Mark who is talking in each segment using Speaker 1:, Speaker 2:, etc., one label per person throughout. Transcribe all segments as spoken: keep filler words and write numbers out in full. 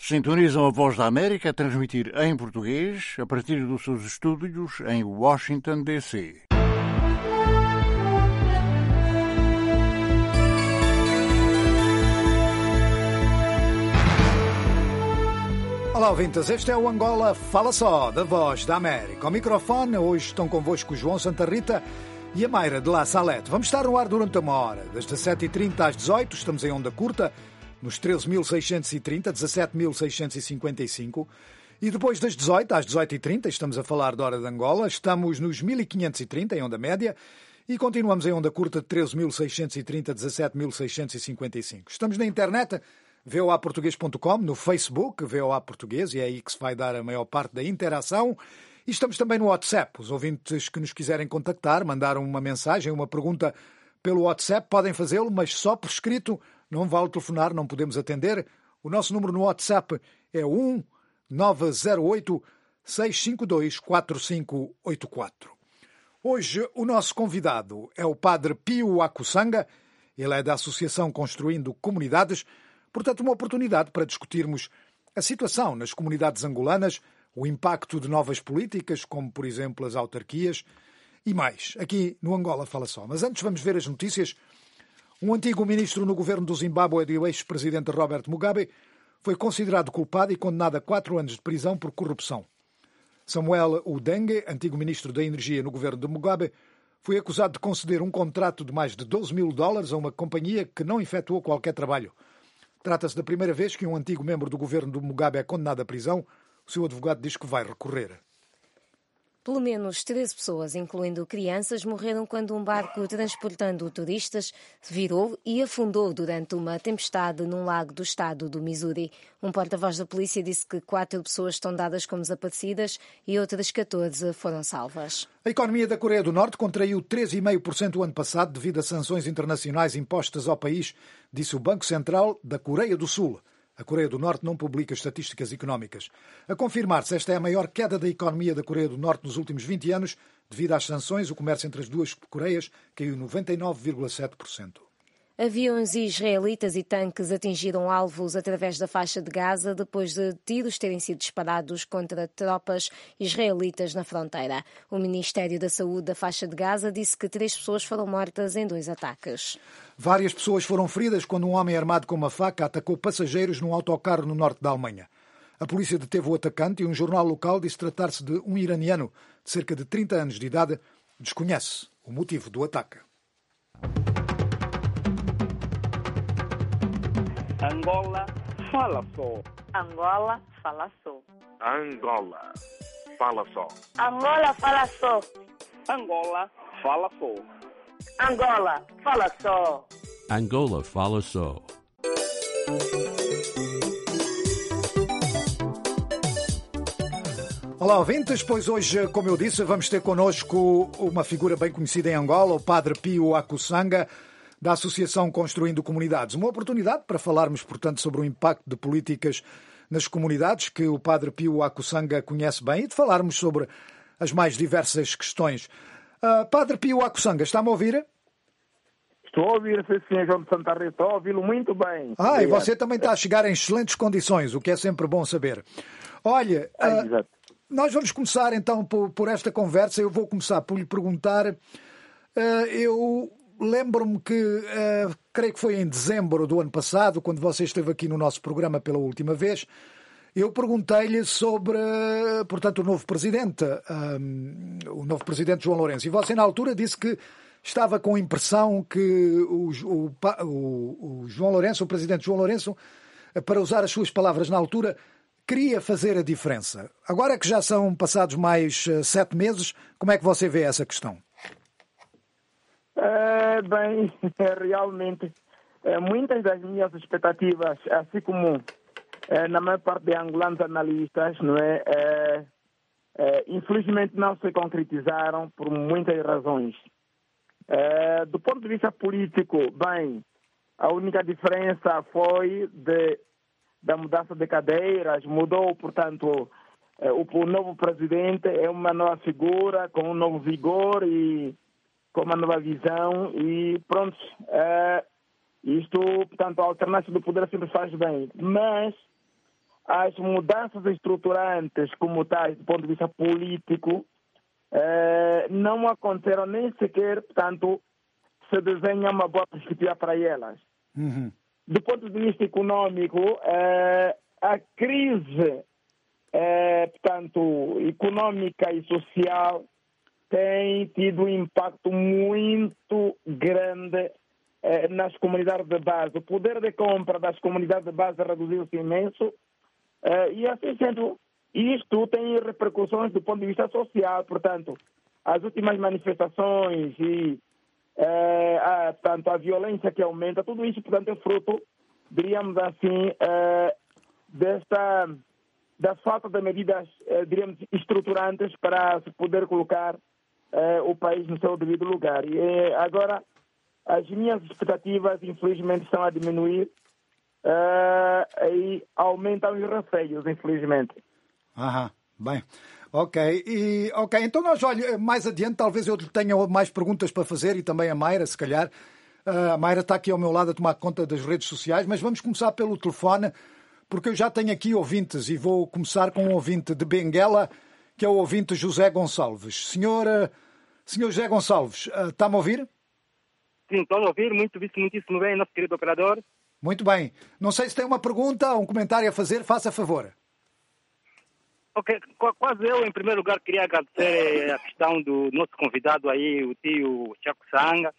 Speaker 1: Sintonizam a Voz da América a transmitir em português a partir dos seus estúdios em Washington, D C
Speaker 2: Olá, ouvintes. Este é o Angola Fala Só, da Voz da América. Ao microfone, hoje estão convosco o João Santa Rita e a Mayra de La Salete. Vamos estar no ar durante uma hora, das dezessete e trinta às dezoito, estamos em onda curta, nos treze mil seiscentos e trinta, dezassete mil seiscentos e cinquenta e cinco. E depois das dezoito às dezoito e trinta, estamos a falar da hora de Angola, estamos nos mil quinhentos e trinta em onda média e continuamos em onda curta de treze mil seiscentos e trinta, dezassete mil seiscentos e cinquenta e cinco. Estamos na internet, v o a português ponto com, no Facebook, V O A Português, e é aí que se vai dar a maior parte da interação. E estamos também no WhatsApp. Os ouvintes que nos quiserem contactar, mandar uma mensagem, uma pergunta pelo WhatsApp, podem fazê-lo, mas só por escrito. Não vale telefonar, não podemos atender. O nosso número no WhatsApp é um nove zero oito, seis cinco dois, quatro cinco oito quatro. Hoje o nosso convidado é o Padre Pio Akusanga. Ele é da Associação Construindo Comunidades. Portanto, uma oportunidade para discutirmos a situação nas comunidades angolanas, o impacto de novas políticas, como, por exemplo, as autarquias, e mais, aqui no Angola Fala Só. Mas antes vamos ver as notícias. Um antigo ministro no governo do Zimbábue e o ex-presidente Robert Mugabe foi considerado culpado e condenado a quatro anos de prisão por corrupção. Samuel Udenge, antigo ministro da Energia no governo de Mugabe, foi acusado de conceder um contrato de mais de doze mil dólares a uma companhia que não efetuou qualquer trabalho. Trata-se da primeira vez que um antigo membro do governo do Mugabe é condenado à prisão. O seu advogado diz que vai recorrer.
Speaker 3: Pelo menos treze pessoas, incluindo crianças, morreram quando um barco transportando turistas virou e afundou durante uma tempestade num lago do estado do Missouri. Um porta-voz da polícia disse que quatro pessoas estão dadas como desaparecidas e outras catorze foram salvas.
Speaker 2: A economia da Coreia do Norte contraiu três vírgula cinco por cento o ano passado devido a sanções internacionais impostas ao país, disse o Banco Central da Coreia do Sul. A Coreia do Norte não publica estatísticas económicas. A confirmar-se, esta é a maior queda da economia da Coreia do Norte nos últimos vinte anos. Devido às sanções, o comércio entre as duas Coreias caiu noventa e nove vírgula sete por cento.
Speaker 3: Aviões israelitas e tanques atingiram alvos através da faixa de Gaza depois de tiros terem sido disparados contra tropas israelitas na fronteira. O Ministério da Saúde da faixa de Gaza disse que três pessoas foram mortas em dois ataques.
Speaker 2: Várias pessoas foram feridas quando um homem armado com uma faca atacou passageiros num autocarro no norte da Alemanha. A polícia deteve o atacante e um jornal local disse tratar-se de um iraniano de cerca de trinta anos de idade. Desconhece o motivo do ataque.
Speaker 4: Angola Fala Só.
Speaker 5: Angola Fala Só.
Speaker 4: Angola Fala Só.
Speaker 5: Angola Fala Só.
Speaker 4: Angola Fala Só.
Speaker 5: Angola Fala Só.
Speaker 6: Angola Fala Só.
Speaker 2: Olá, ouvintes, pois hoje, como eu disse, vamos ter connosco uma figura bem conhecida em Angola, o Padre Pio Akusanga, da Associação Construindo Comunidades. Uma oportunidade para falarmos, portanto, sobre o impacto de políticas nas comunidades, que o Padre Pio Akusanga conhece bem, e de falarmos sobre as mais diversas questões. Uh, Padre Pio Akusanga, está-me a ouvir?
Speaker 4: Estou a ouvir, senhor João de Santa Rita, estou a ouvi-lo muito bem.
Speaker 2: Ah, obrigado. E você também está a chegar em excelentes condições, o que é sempre bom saber. Olha,
Speaker 4: ah,
Speaker 2: uh, nós vamos começar então por, por esta conversa. Eu vou começar por lhe perguntar, uh, eu... lembro-me que, uh, creio que foi em dezembro do ano passado, quando você esteve aqui no nosso programa pela última vez, eu perguntei-lhe sobre, uh, portanto, o novo presidente, um, o novo presidente João Lourenço. E você, na altura, disse que estava com a impressão que o, o, o, o João Lourenço, o presidente João Lourenço, para usar as suas palavras na altura, queria fazer a diferença. Agora que já são passados mais uh, sete meses, como é que você vê essa questão?
Speaker 4: É, bem, realmente, é, muitas das minhas expectativas, assim como é, na maior parte de angolanos analistas, não é, é, é, infelizmente não se concretizaram por muitas razões. É, do ponto de vista político, bem, a única diferença foi de, da mudança de cadeiras, mudou, portanto, é, o, o novo presidente é uma nova figura, com um novo vigor e com uma nova visão e pronto, é, isto, portanto, a alternância do poder sempre faz bem, mas as mudanças estruturantes como tais, do ponto de vista político, eh, não aconteceram nem sequer, portanto, se desenha uma boa perspectiva para elas.
Speaker 2: Uhum.
Speaker 4: Do ponto de vista econômico, eh, a crise, eh, portanto, econômica e social tem tido um impacto muito grande eh, nas comunidades de base. O poder de compra das comunidades de base reduziu-se imenso eh, e, assim sendo, isto tem repercussões do ponto de vista social. Portanto, as últimas manifestações e É, a, portanto, a violência que aumenta, tudo isso, portanto, é fruto, diríamos assim, é, desta, da falta de medidas, é, diríamos, estruturantes para se poder colocar é, o país no seu devido lugar. E é, agora, as minhas expectativas, infelizmente, estão a diminuir é, e aumentam os receios, infelizmente.
Speaker 2: Aham, bem. Ok, e, ok, então nós, olha, mais adiante, talvez eu tenha mais perguntas para fazer e também a Mayra, se calhar. Uh, a Mayra está aqui ao meu lado a tomar conta das redes sociais, mas vamos começar pelo telefone, porque eu já tenho aqui ouvintes e vou começar com um ouvinte de Benguela, que é o ouvinte José Gonçalves. Senhor, uh, senhor José Gonçalves, uh, está-me a ouvir?
Speaker 7: Sim, estou a ouvir, muito, muitíssimo bem, nosso querido operador.
Speaker 2: Muito bem. Não sei se tem uma pergunta ou um comentário a fazer, faça favor.
Speaker 7: Ok, quase eu, em primeiro lugar, queria agradecer a questão do nosso convidado aí, o tio Chaco Sanga,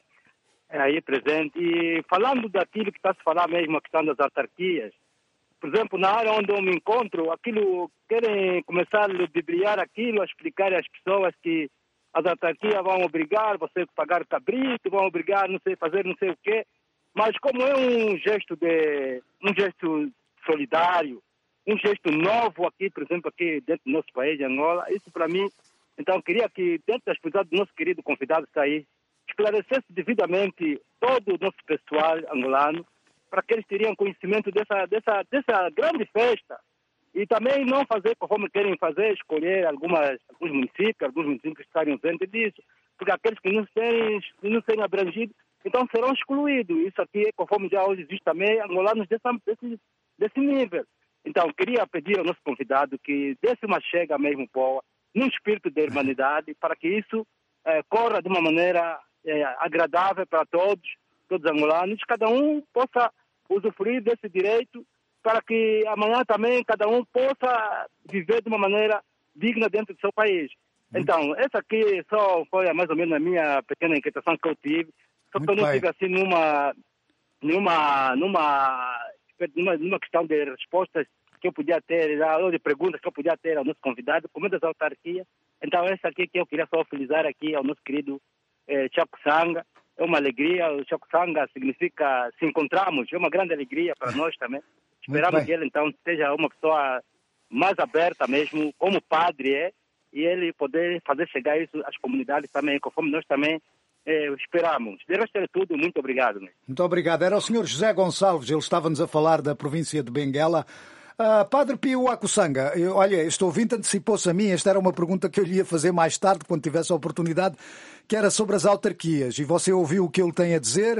Speaker 7: aí presente. E falando daquilo que está a se falar mesmo, a questão das autarquias, por exemplo, na área onde eu me encontro, aquilo, querem começar a ludibriar aquilo, a explicar às pessoas que as autarquias vão obrigar você a pagar cabrito, vão obrigar, não sei, fazer não sei o quê. Mas como é um gesto de, um gesto solidário, um gesto novo aqui, por exemplo, aqui dentro do nosso país, Angola, isso para mim, então queria que dentro das possibilidades do nosso querido convidado que está aí, esclarecesse devidamente todo o nosso pessoal angolano, para que eles teriam conhecimento dessa, dessa, dessa grande festa e também não fazer conforme querem fazer, escolher algumas, alguns municípios, alguns municípios que estarem ausentes disso, porque aqueles que não serem, não serem abrangidos, então serão excluídos. Isso aqui é conforme já hoje existe também angolanos desse, desse, desse nível. Então, queria pedir ao nosso convidado que desse uma chega mesmo boa, num espírito de humanidade, para que isso eh, corra de uma maneira eh, agradável para todos, todos os angolanos, cada um possa usufruir desse direito, para que amanhã também cada um possa viver de uma maneira digna dentro do seu país. Então, essa aqui só foi mais ou menos a minha pequena inquietação que eu tive, só que eu não tive assim nenhuma, nenhuma, numa... Numa, numa questão de respostas que eu podia ter, ou de perguntas que eu podia ter ao nosso convidado, como das autarquias. Então, essa aqui que eu queria só felizar aqui ao nosso querido eh, Chaco Sanga. É uma alegria, o Chaco Sanga significa se encontramos, é uma grande alegria para nós também. Esperamos que ele, então, seja uma pessoa mais aberta mesmo, como padre é, e ele poder fazer chegar isso às comunidades também, conforme nós também Eh, esperamos. De resto é tudo. Muito obrigado. Né?
Speaker 2: Muito obrigado. Era o senhor José Gonçalves, ele estava-nos a falar da província de Benguela. Uh, Padre Pio Akusanga, eu, olha, este ouvinte antecipou-se a mim, esta era uma pergunta que eu lhe ia fazer mais tarde, quando tivesse a oportunidade, que era sobre as autarquias. E você ouviu o que ele tem a dizer,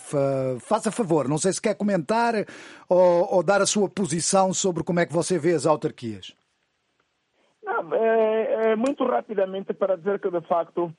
Speaker 2: uh, faça favor, não sei se quer comentar ou, ou dar a sua posição sobre como é que você vê as autarquias.
Speaker 4: Não, é, é, muito rapidamente para dizer que, de facto,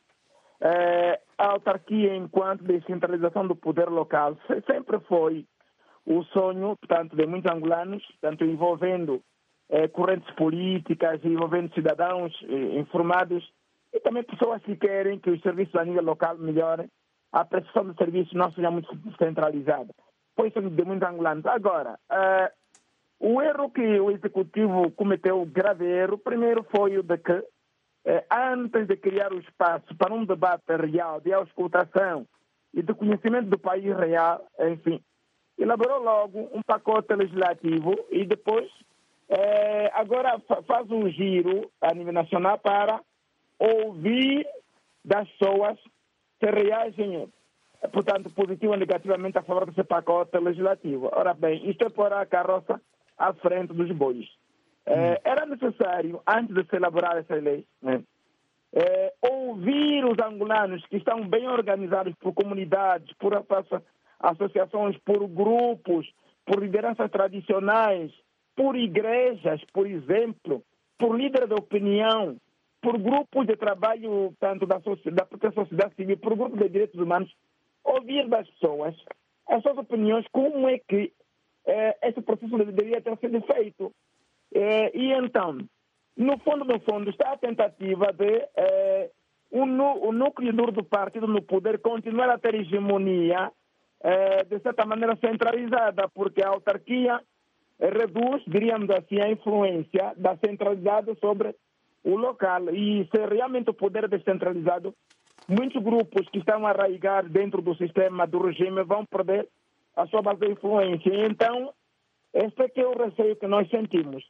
Speaker 4: É, a autarquia, enquanto descentralização do poder local, sempre foi o sonho, portanto, de muitos angolanos, tanto envolvendo é, correntes políticas, envolvendo cidadãos é, informados e também pessoas que querem que os serviços a nível local melhorem, a prestação de serviços não seja muito centralizada. Foi isso de muitos angolanos. Agora, é, o erro que o Executivo cometeu, o grave erro, primeiro foi o de que Eh, antes de criar o espaço para um debate real de auscultação e de conhecimento do país real, enfim, elaborou logo um pacote legislativo e depois eh, agora faz um giro a nível nacional para ouvir das pessoas se reagem, portanto, positivo ou negativamente a favor desse pacote legislativo. Ora bem, isto é pôr a carroça à frente dos bois. Eh, era necessário, antes de se elaborar essa lei, né, eh, ouvir os angolanos que estão bem organizados por comunidades, por associações, por grupos, por lideranças tradicionais, por igrejas, por exemplo, por líderes de opinião, por grupos de trabalho, tanto da, da própria sociedade civil, por grupos de direitos humanos, ouvir das pessoas as suas opiniões, como é que eh, esse processo deveria ter sido feito. Eh, e então, no fundo, no fundo, está a tentativa de eh, o, o núcleo duro do partido no poder continuar a ter hegemonia, eh, de certa maneira centralizada, porque a autarquia eh, reduz, diríamos assim, a influência da centralidade sobre o local. E se realmente o poder é descentralizado, muitos grupos que estão arraigados dentro do sistema do regime vão perder a sua base de influência. Então, este é que é o receio que nós sentimos.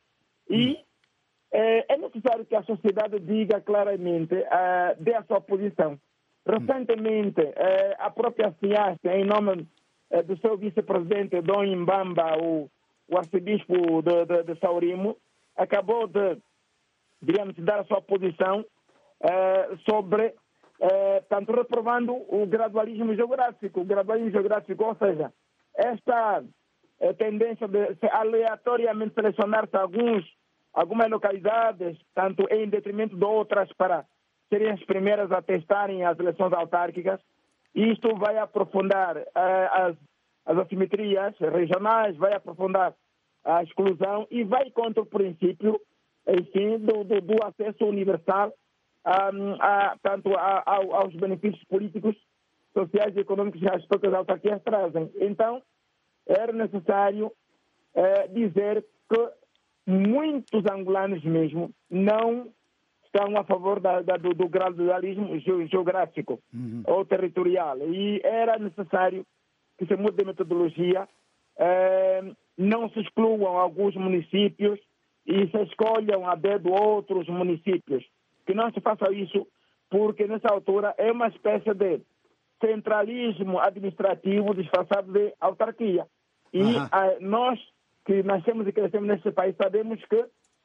Speaker 4: E é, é necessário que a sociedade diga claramente, uh, dê a sua posição. Recentemente, uh, a própria C I A S, em nome uh, do seu vice-presidente, Dom Imbamba, o, o arcebispo de, de, de Saurimo, acabou de, digamos, dar a sua posição uh, sobre, uh, tanto reprovando o gradualismo geográfico. O gradualismo geográfico, ou seja, esta uh, tendência de se aleatoriamente selecionar-se alguns algumas localidades, tanto em detrimento de outras, para serem as primeiras a testarem as eleições autárquicas. Isto vai aprofundar uh, as, as assimetrias regionais, vai aprofundar a exclusão e vai contra o princípio, enfim, do, do, do acesso universal um, a, tanto a, a, aos benefícios políticos, sociais e econômicos que as próprias autarquias trazem. Então, era necessário uh, dizer que muitos angolanos mesmo não estão a favor da, da, do, do gradualismo geográfico uhum. ou territorial. E era necessário que se mude de metodologia, eh, não se excluam alguns municípios e se escolham a dedo outros municípios. Que não se faça isso, porque nessa altura é uma espécie de centralismo administrativo disfarçado de autarquia. E uhum. a, nós que nascemos e crescemos neste país, sabemos que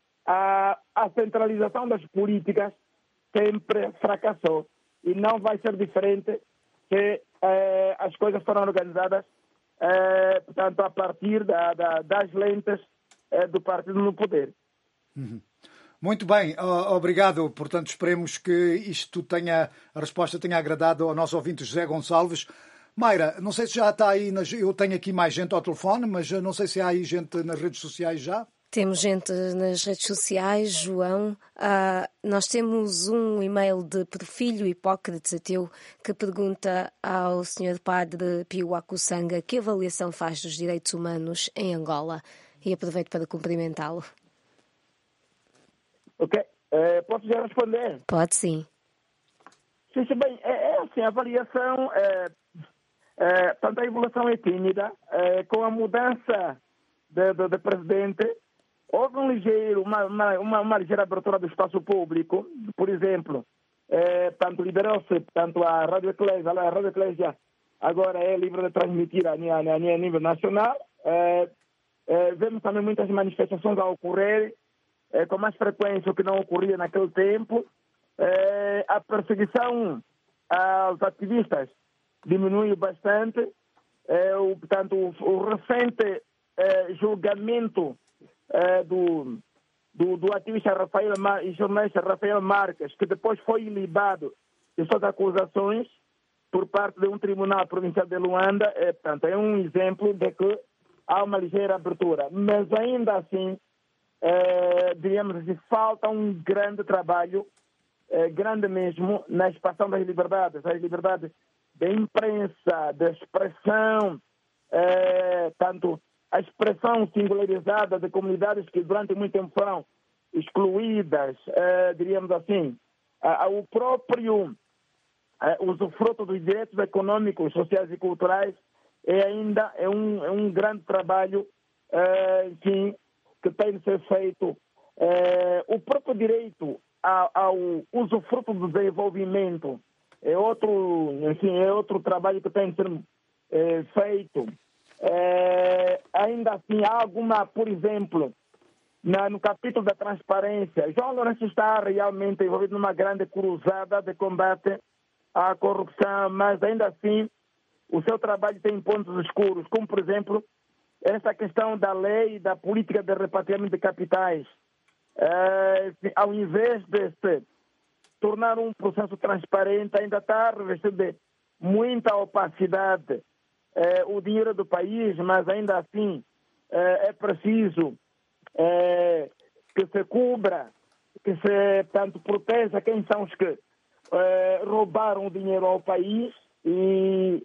Speaker 4: a, a centralização das políticas sempre fracassou e não vai ser diferente se eh, as coisas foram organizadas, eh, portanto, a partir da, da, das lentes eh, do partido no poder.
Speaker 2: Uhum. Muito bem, obrigado. Portanto, esperemos que isto tenha, a resposta tenha agradado ao nosso ouvinte José Gonçalves. Mayra, não sei se já está aí, nas... eu tenho aqui mais gente ao telefone, mas não sei se há aí gente nas redes sociais já.
Speaker 3: Temos gente nas redes sociais, João. Uh, nós temos um e-mail de Porfílio Hipócrates Ateu que pergunta ao senhor Padre Pio Acussanga que avaliação faz dos direitos humanos em Angola. E aproveito para cumprimentá-lo.
Speaker 4: Ok. Uh, posso já responder?
Speaker 3: Pode sim.
Speaker 4: Sim, sim, bem, é, é assim, a avaliação... É... É, portanto, a evolução é tímida. É, com a mudança de, de, de presidente, houve um ligeiro, uma, uma, uma, uma ligeira abertura do espaço público. Por exemplo, é, tanto liberou-se tanto a Rádio Eclésia, a Rádio Eclésia agora é livre de transmitir a, a, a nível nacional. É, é, vemos também muitas manifestações a ocorrer é, com mais frequência o que não ocorria naquele tempo. É, a perseguição aos ativistas diminuiu bastante. É, o, portanto, o, o recente é, julgamento é, do, do, do ativista Rafael Mar, e jornalista Rafael Marques, que depois foi ilibado de suas acusações por parte de um tribunal provincial de Luanda, é, portanto, é um exemplo de que há uma ligeira abertura. Mas ainda assim, é, diríamos assim, falta um grande trabalho, é, grande mesmo, na expansão das liberdades, as liberdades da imprensa, da expressão, eh, tanto a expressão singularizada de comunidades que durante muito tempo foram excluídas, eh, diríamos assim, eh, o próprio eh, usufruto dos direitos econômicos, sociais e culturais é ainda é um, é um grande trabalho, eh, enfim, que tem de ser feito. Eh, o próprio direito ao, ao usufruto do desenvolvimento é outro, enfim, é outro trabalho que tem de ser é, feito. É, ainda assim, há alguma, por exemplo, na, no capítulo da transparência, João Lourenço está realmente envolvido numa grande cruzada de combate à corrupção, mas ainda assim o seu trabalho tem pontos escuros, como, por exemplo, essa questão da lei, da política de repatriamento de capitais, eh, ao invés de se tornar um processo transparente, ainda está revestido de muita opacidade eh, o dinheiro do país, mas ainda assim eh, é preciso eh, que se cubra, que se tanto proteja quem são os que eh, roubaram o dinheiro ao país e,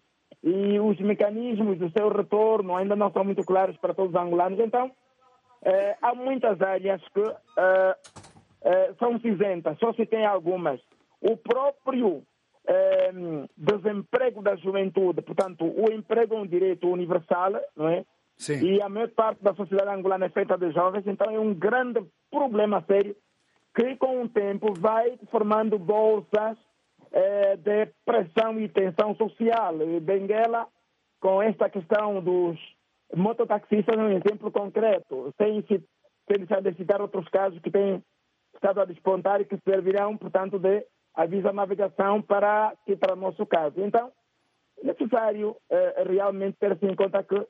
Speaker 4: e os mecanismos do seu retorno ainda não são muito claros para todos os angolanos. Então, eh, há muitas áreas que eh, eh, são cinzentas, só se tem algumas. O próprio eh, desemprego da juventude, portanto, o emprego é um direito universal, não é?
Speaker 2: Sim.
Speaker 4: E a maior parte da sociedade angolana é feita de jovens, então é um grande problema sério que com o tempo vai formando bolsas eh, de pressão e tensão social. E Benguela, com esta questão dos mototaxistas, é um exemplo concreto, sem se deixar de citar outros casos que têm estado a despontar e que servirão, portanto, de aviso à navegação para, que, para o nosso caso. Então, é necessário eh, realmente ter-se em conta que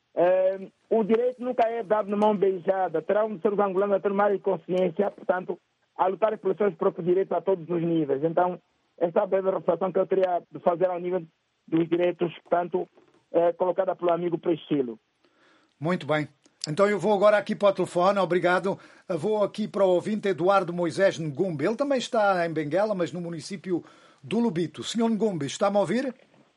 Speaker 4: eh, o direito nunca é dado na mão beijada. Terão de ser os angolanos a ter mais consciência, portanto, a lutar pelos seus próprios direitos a todos os níveis. Então, essa é a breve reflexão que eu teria de fazer ao nível dos direitos, portanto, eh, colocada pelo amigo Priscilo.
Speaker 2: Muito bem. Então eu vou agora aqui para o telefone, obrigado. Vou aqui para o ouvinte Eduardo Moisés Ngumbe. Ele também está em Benguela, mas no município do Lubito. senhor Ngumbe, está-me a ouvir?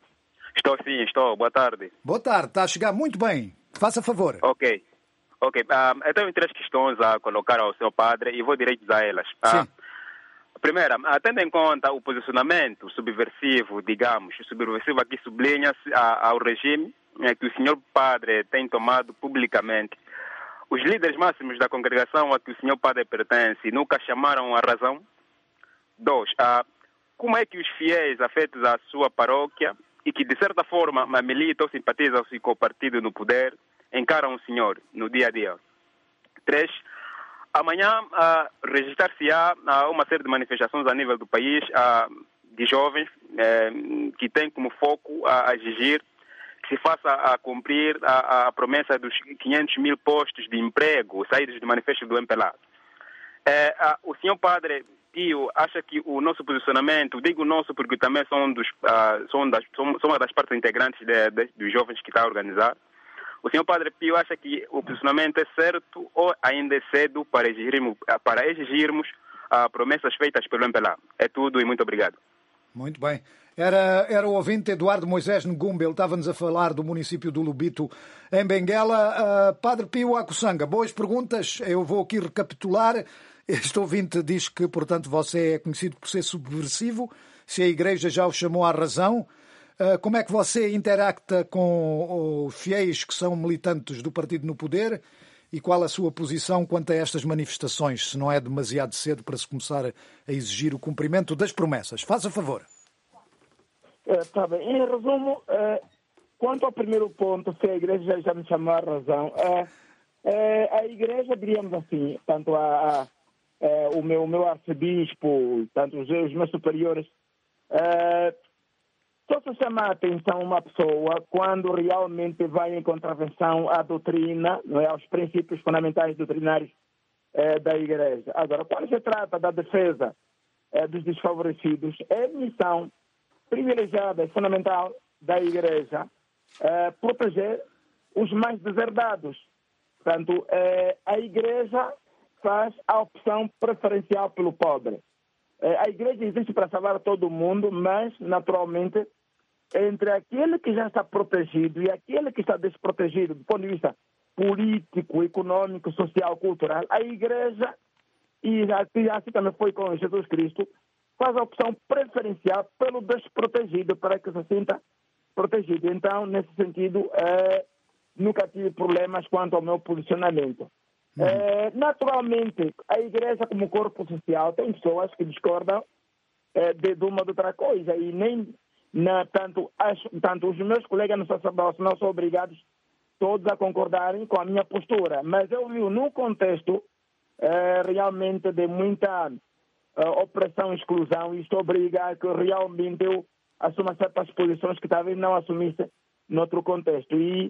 Speaker 8: Estou sim, estou. Boa tarde.
Speaker 2: Boa tarde, está a chegar muito bem. Faça favor.
Speaker 8: Ok. Ok. Um, eu tenho três questões a colocar ao seu padre e vou direito a elas.
Speaker 2: Sim.
Speaker 8: Uh, primeira, uh, tendo em conta o posicionamento subversivo, digamos, subversivo aqui sublinha-se uh, ao regime uh, que o senhor padre tem tomado publicamente. Os líderes máximos da congregação a que o senhor padre pertence nunca chamaram a razão? Dois, uh, como é que os fiéis afetos à sua paróquia e que de certa forma militam ou simpatizam-se com o partido no poder encaram o senhor no dia a dia? Três, amanhã uh, registrar-se-á uh, uma série de manifestações a nível do país uh, de jovens uh, que têm como foco uh, a exigir que se faça a cumprir a, a promessa dos quinhentos mil postos de emprego saídos do manifesto do M P L A. Uh, uh, o senhor padre Pio acha que o nosso posicionamento, digo nosso porque também são, dos, uh, são, das, são, são uma das partes integrantes de, de, dos jovens que está a organizar, o senhor padre Pio acha que o posicionamento é certo ou ainda é cedo para exigirmos, para exigirmos uh, promessas feitas pelo M P L A? É tudo e muito obrigado.
Speaker 2: Muito bem. Era, era o ouvinte Eduardo Moisés Ngumbe, ele estava-nos a falar do município do Lubito, em Benguela. Uh, Padre Pio Acussanga, boas perguntas. Eu vou aqui recapitular. Este ouvinte diz que, portanto, você é conhecido por ser subversivo, se a Igreja já o chamou à razão. Uh, como é que você interacta com os fiéis que são militantes do partido no poder e qual a sua posição quanto a estas manifestações, se não é demasiado cedo para se começar a exigir o cumprimento das promessas? Faça favor.
Speaker 4: Está bem. Em resumo, uh, quanto ao primeiro ponto, se a Igreja já me chamou à razão, uh, uh, a Igreja, diríamos assim, tanto a, a, uh, o, meu, o meu arcebispo, tanto os, os meus superiores, uh, só se chama a atenção uma pessoa quando realmente vai em contravenção à doutrina, não é, aos princípios fundamentais doutrinários uh, da Igreja. Agora, quando se trata da defesa uh, dos desfavorecidos, é missão privilegiada e fundamental da Igreja eh, proteger os mais deserdados. Portanto, eh, a Igreja faz a opção preferencial pelo pobre. Eh, a Igreja existe para salvar todo mundo, mas, naturalmente, entre aquele que já está protegido e aquele que está desprotegido do ponto de vista político, econômico, social, cultural, a Igreja, e assim também foi com Jesus Cristo, faz a opção preferencial pelo desprotegido para que se sinta protegido. Então, nesse sentido, eh, nunca tive problemas quanto ao meu posicionamento. Uhum. Eh, naturalmente, a Igreja como corpo social tem pessoas que discordam eh, de, de uma ou de outra coisa e nem na, tanto, as, tanto os meus colegas no sacerdócio não são obrigados todos a concordarem com a minha postura, mas eu vi num contexto eh, realmente de muita Uh, opressão e exclusão, isto obriga a que realmente eu assuma certas posições que talvez não assumisse noutro contexto. E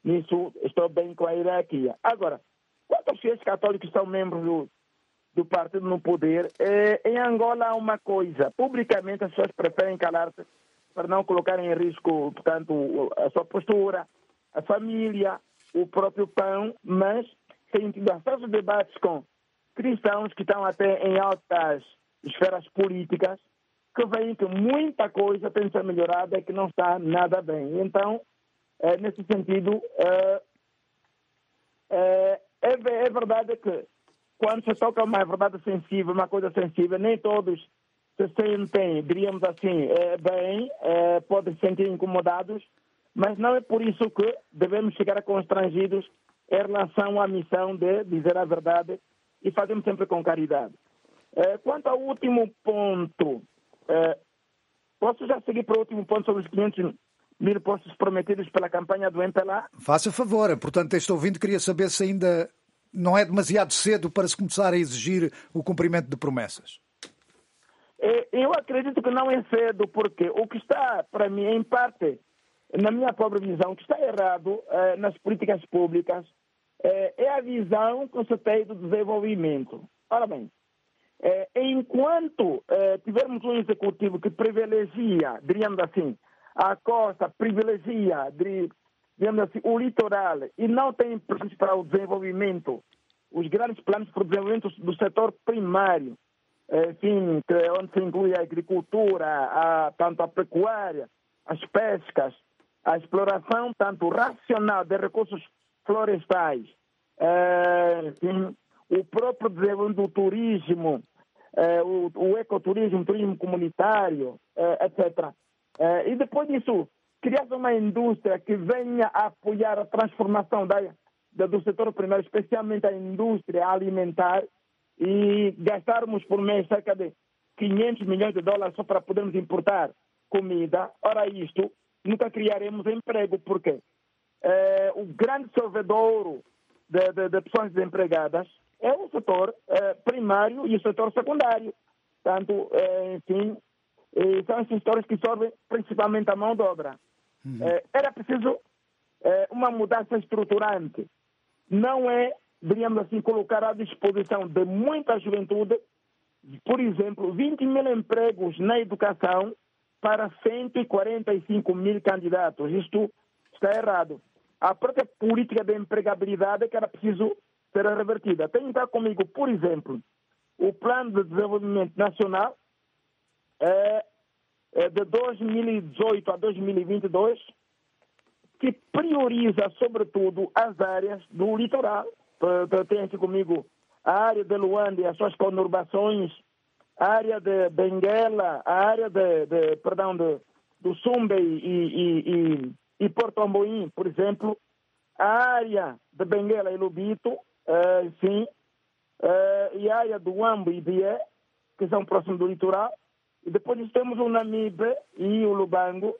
Speaker 4: nisso estou bem com a hierarquia. Agora, quanto aos fiéis católicos que são membros do, do partido no poder, eh, em Angola há uma coisa, publicamente as pessoas preferem calar-se para não colocar em risco, portanto, a sua postura, a família, o próprio pão, mas tem tido acessos debates com cristãos que estão até em altas esferas políticas, que veem que muita coisa tem que ser melhorada e que não está nada bem. Então, é, nesse sentido, é, é, é verdade que quando se toca uma verdade sensível, uma coisa sensível, nem todos se sentem, diríamos assim, é, bem, é, podem se sentir incomodados, mas não é por isso que devemos chegar constrangidos em relação à missão de dizer a verdade e fazemos sempre com caridade. É, quanto ao último ponto, é, posso já seguir para o último ponto sobre os quinhentos mil postos prometidos pela campanha do M P L A?
Speaker 2: Faça favor. Portanto, este ouvinte queria saber se ainda não é demasiado cedo para se começar a exigir o cumprimento de promessas.
Speaker 4: É, eu acredito que não é cedo, porque o que está, para mim, em parte, na minha própria visão, o que está errado é, nas políticas públicas é, é a visão que se tem do desenvolvimento. Ora bem, É, enquanto é, tivermos um executivo que privilegia, diríamos assim, a costa, privilegia, diríamos assim, o litoral e não tem planos para o desenvolvimento, os grandes planos para o desenvolvimento do setor primário, é, enfim, que, onde se inclui a agricultura, a, tanto a pecuária, as pescas, a exploração tanto racional de recursos florestais, é, enfim, o próprio desenvolvimento do turismo, eh, o, o ecoturismo, o turismo comunitário, eh, etcétera. Eh, e depois disso, criar uma indústria que venha a apoiar a transformação da, da, do setor primário, especialmente a indústria alimentar, e gastarmos por mês cerca de quinhentos milhões de dólares só para podermos importar comida. Ora, isto, nunca criaremos emprego, porque eh, o grande sorvedouro de, de, de pessoas desempregadas é o setor eh, primário e o setor secundário. Portanto, eh, enfim, eh, são esses setores que sorvem principalmente a mão de obra. Uhum. Eh, era preciso eh, uma mudança estruturante. Não é, diríamos assim, colocar à disposição de muita juventude, por exemplo, vinte mil empregos na educação para cento e quarenta e cinco mil candidatos. Isto está errado. A própria política de empregabilidade que era preciso ser revertida. Tem que estar comigo, por exemplo, o Plano de Desenvolvimento Nacional é, é de dois mil e dezoito a dois mil e vinte e dois, que prioriza, sobretudo, as áreas do litoral. Tem aqui comigo a área de Luanda e as suas conurbações, a área de Benguela, a área de, de perdão, de, do Sumbe e, e, e, e Porto Amboim, por exemplo, a área de Benguela e Lubito, Uh, sim, uh, e a área do Uambo e Bié, que são próximos do litoral, e depois temos o Namibe e o Lubango,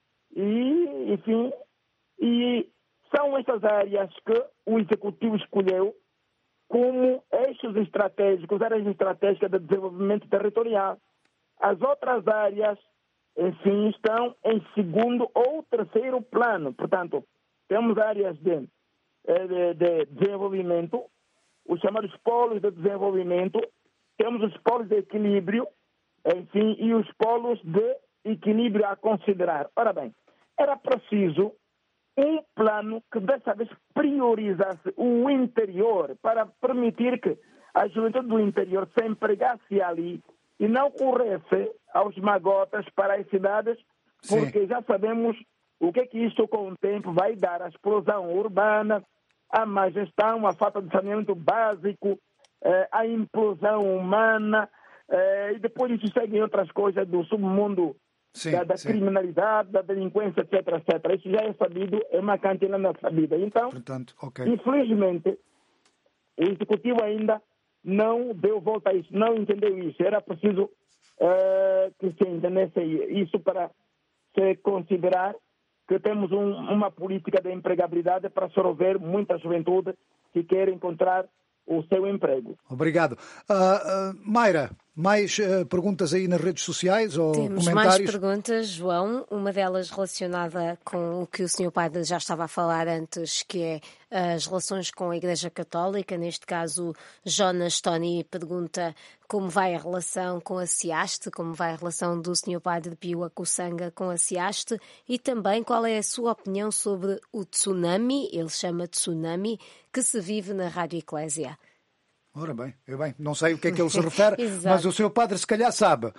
Speaker 4: e, enfim, e são essas áreas que o Executivo escolheu como eixos estratégicos, áreas estratégicas de desenvolvimento territorial. As outras áreas, enfim, estão em segundo ou terceiro plano. Portanto, temos áreas de De, de desenvolvimento, os chamados polos de desenvolvimento, temos os polos de equilíbrio, enfim, e os polos de equilíbrio a considerar. Ora bem, era preciso um plano que dessa vez priorizasse o interior para permitir que a juventude do interior se empregasse ali e não corresse aos magotas para as cidades, porque Sim. já sabemos o que é que isso com o tempo vai dar, a explosão urbana, a má gestão, a falta de saneamento básico, eh, a implosão humana, eh, e depois isso seguem outras coisas do submundo sim, da, da sim. criminalidade, da delinquência, etc, etcétera. Isso já é sabido, é uma cantilena sabida. Então, Portanto, okay. infelizmente, o Executivo ainda não deu volta a isso, não entendeu isso. Era preciso eh, que se entendesse isso para se considerar que temos um, uma política de empregabilidade para absorver muita juventude que quer encontrar o seu emprego.
Speaker 2: Obrigado. Uh, uh, Mayra, Mais uh, perguntas aí nas redes sociais ou
Speaker 3: Temos
Speaker 2: comentários?
Speaker 3: mais perguntas, João. Uma delas relacionada com o que o senhor Padre já estava a falar antes, que é as relações com a Igreja Católica. Neste caso, Jonas Tony pergunta como vai a relação com a SIASTE, como vai a relação do senhor Padre Pio Akussanga com a SIASTE e também qual é a sua opinião sobre o tsunami, ele chama tsunami, que se vive na Rádio Eclésia.
Speaker 2: Ora bem, eu bem, não sei o que é que ele se refere, mas o senhor Padre se calhar sabe.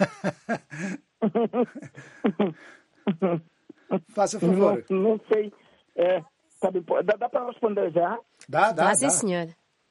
Speaker 2: Faça favor.
Speaker 4: Não, não sei. É, sabe, dá, dá para responder já?
Speaker 2: Dá, dá,
Speaker 3: dá. Sim, senhor.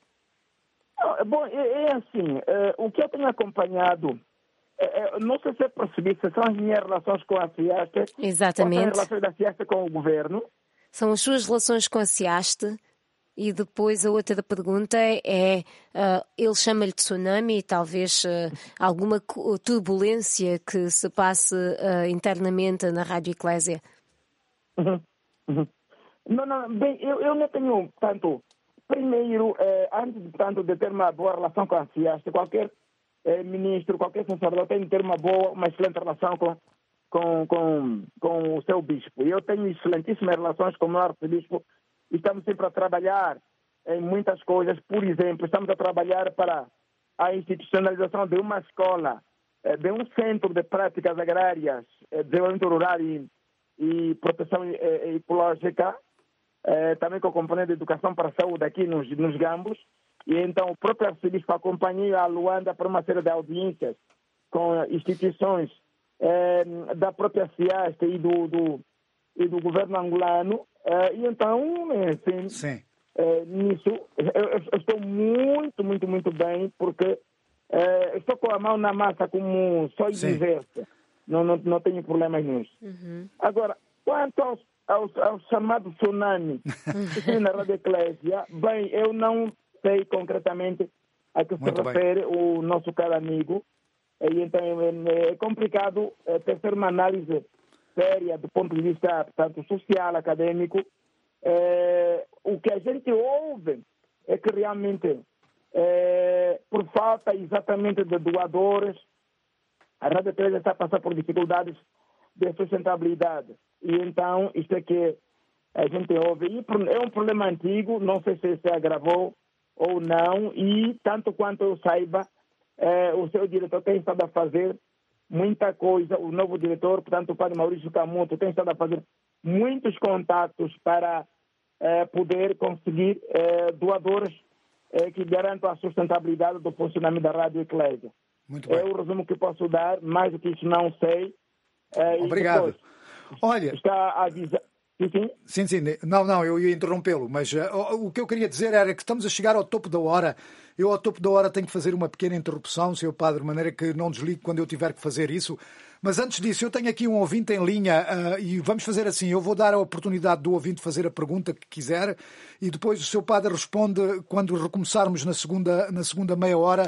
Speaker 4: Não, bom, é, é assim, é, o que eu tenho acompanhado, é, é, não sei se é percebi se são as minhas relações com a SIASTE.
Speaker 3: Exatamente.
Speaker 4: Ou são as relações da SIASTE com o governo.
Speaker 3: São as suas relações com a SIASTE. E depois a outra pergunta é, uh, ele chama-lhe tsunami e talvez uh, alguma turbulência que se passe uh, internamente na Rádio Eclésia.
Speaker 4: Uhum. Uhum. Não, não, bem, eu, eu não tenho tanto. Primeiro, eh, antes de, tanto, de ter uma boa relação com a SIASTE, qualquer eh, ministro, qualquer sacerdote tem de ter uma boa, uma excelente relação com, com, com, com o seu bispo. Eu tenho excelentíssimas relações com o meu arcebispo. Estamos sempre a trabalhar em muitas coisas. Por exemplo, estamos a trabalhar para a institucionalização de uma escola, de um centro de práticas agrárias, desenvolvimento rural e, e proteção ecológica, também com a componente de educação para a saúde aqui nos, nos Gambos. E então o próprio arcebispo acompanhou a Luanda para uma série de audiências com instituições eh, da própria SIASTE e do, do, e do governo angolano. Uh, e então, assim,
Speaker 2: Sim.
Speaker 4: Uh, nisso, eu, eu estou muito, muito, muito bem, porque uh, estou com a mão na massa como só diversa. Não, não, não tenho problemas nisso. Uhum. Agora, quanto ao, ao, ao chamado tsunami na Rádio Eclésia, bem, eu não sei concretamente a que muito se bem. refere o nosso caro amigo. E então é, é complicado é, ter uma análise séria do ponto de vista tanto social, acadêmico. É, o que a gente ouve é que realmente, é, por falta exatamente de doadores, a Rádio Eclésia está a passar por dificuldades de sustentabilidade. E então, isto é que a gente ouve. E é um problema antigo, não sei se se agravou ou não, e tanto quanto eu saiba, é, o seu diretor tem estado a fazer muita coisa, o novo diretor, portanto, o padre Maurício Camuto, tem estado a fazer muitos contatos para eh, poder conseguir eh, doadores eh, que garantam a sustentabilidade do funcionamento da Rádio Eclésia.
Speaker 2: Muito bem.
Speaker 4: É o resumo que posso dar, mais do que isso não sei. Eh,
Speaker 2: Obrigado.
Speaker 4: Depois,
Speaker 2: Olha...
Speaker 4: Está a avisar... Sim,
Speaker 2: sim, sim. Não, não, eu ia interrompê-lo, mas uh, o, o que eu queria dizer era que estamos a chegar ao topo da hora. Eu, ao topo da hora, tenho que fazer uma pequena interrupção, senhor Padre, de maneira que não desligue quando eu tiver que fazer isso. Mas antes disso, eu tenho aqui um ouvinte em linha uh, e vamos fazer assim. Eu vou dar a oportunidade do ouvinte fazer a pergunta que quiser e depois o seu Padre responde quando recomeçarmos na segunda, na segunda meia hora.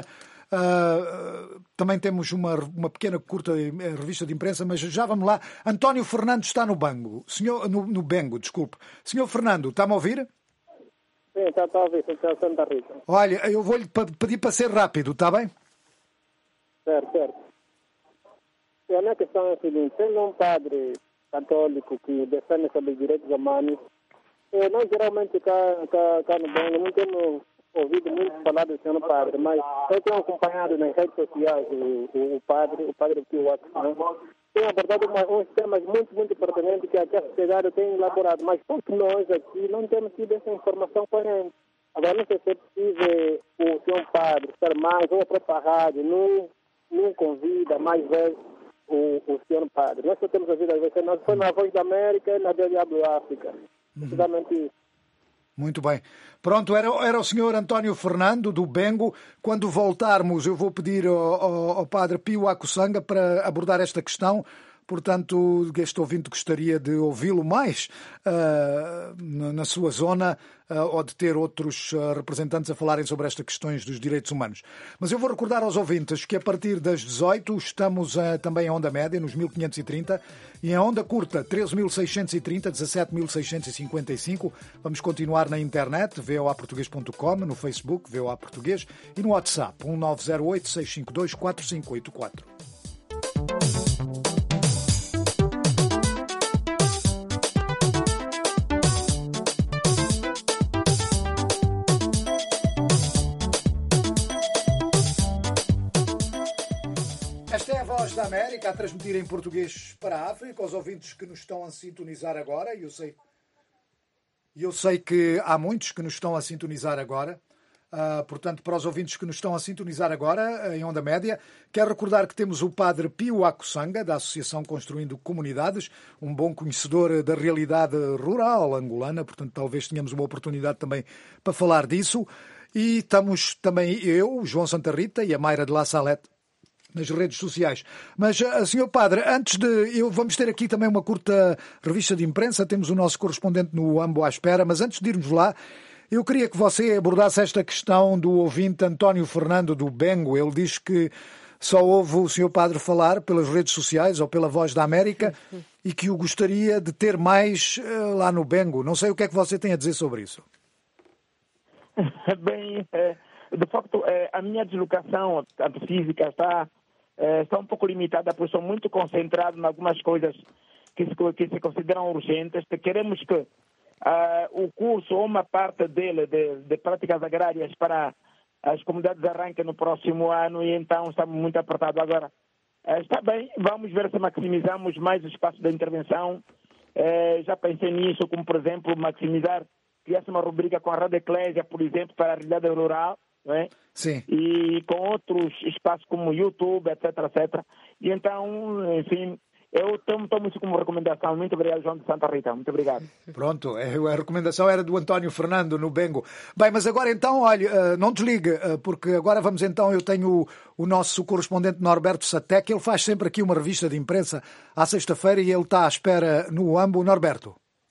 Speaker 2: Uh, também temos uma, uma pequena, curta revista de imprensa, mas já vamos lá. António Fernando está no Bango. Senhor, no, no Bengo, desculpe. Senhor Fernando, está-me a ouvir?
Speaker 9: Sim, está a ouvir, está a Santa Rita.
Speaker 2: Olha, eu vou-lhe pedir para ser rápido, está bem?
Speaker 9: Certo, certo. E a minha questão é a seguinte: sendo um padre católico que defende sobre os direitos humanos, nós geralmente cá, cá, cá no Bengo não temos ouvido muito falar do senhor padre, mas eu tenho acompanhado nas redes sociais o, o, o padre, o padre Pio Akussanga, tem abordado uma, uns temas muito, muito pertinentes que aqui a sociedade tem elaborado, mas só que nós aqui não temos tido essa informação corrente. Agora, não sei se é possível o senhor padre estar mais, ou a própria rádio, não, não convida mais vezes o, o senhor padre. Nós só temos ouvido às vezes, nós foi na Voz da América e na Diabo África. Precisamente isso.
Speaker 2: Muito bem. Pronto, era, era o senhor António Fernando, do Bengo. Quando voltarmos, eu vou pedir ao, ao, ao padre Pio Akussanga para abordar esta questão, Portanto, este ouvinte gostaria de ouvi-lo mais uh, na sua zona uh, ou de ter outros uh, representantes a falarem sobre estas questões dos direitos humanos. Mas eu vou recordar aos ouvintes que a partir das dezoito estamos uh, também em onda média, nos mil quinhentos e trinta, e em onda curta, treze mil seiscentos e trinta, dezassete mil seiscentos e cinquenta e cinco. Vamos continuar na internet, v o a português ponto com, no Facebook, V O A Português, e no WhatsApp, um nove zero oito, seis cinco dois, quatro cinco oito quatro. Esta é a Voz da América, a transmitir em português para a África, aos ouvintes que nos estão a sintonizar agora, e eu sei, eu sei que há muitos que nos estão a sintonizar agora. Uh, portanto, para os ouvintes que nos estão a sintonizar agora, em onda média, quero recordar que temos o padre Pio Akusanga, da Associação Construindo Comunidades, um bom conhecedor da realidade rural angolana, portanto, talvez tenhamos uma oportunidade também para falar disso. E estamos também eu, João Santa Rita e a Mayra de La Salette nas redes sociais. Mas, uh, senhor padre, antes de... Eu, vamos ter aqui também uma curta revista de imprensa, temos o nosso correspondente no Ambo à espera, mas antes de irmos lá, eu queria que você abordasse esta questão do ouvinte António Fernando do Bengo. Ele diz que só ouve o senhor padre falar pelas redes sociais ou pela Voz da América e que o gostaria de ter mais uh, lá no Bengo. Não sei o que é que você tem a dizer sobre isso.
Speaker 4: Bem, é, de facto, é, a minha deslocação a física está, é, está um pouco limitada, porque sou muito concentrado em algumas coisas que se, que se consideram urgentes. Queremos que Uh, o curso ou uma parte dele de, de práticas agrárias para as comunidades arranque no próximo ano e então estamos muito apertados agora. Uh, está bem, vamos ver se maximizamos mais o espaço da intervenção. Uh, já pensei nisso, como por exemplo maximizar, criar uma rubrica com a Rádio Eclésia, por exemplo, para a realidade rural, não é?
Speaker 2: Sim.
Speaker 4: E com outros espaços como YouTube, etc, etcétera. E então, enfim, eu tomo, tomo isso como recomendação. Muito obrigado, João de Santa Rita. Muito obrigado.
Speaker 2: Pronto, a recomendação era do António Fernando no Bengo. Bem, mas agora então, olha, não desligue, porque agora vamos então, eu tenho o, o nosso correspondente Norberto Satec, ele faz sempre aqui uma revista de imprensa à sexta-feira e ele está à espera no Ambo. Norberto.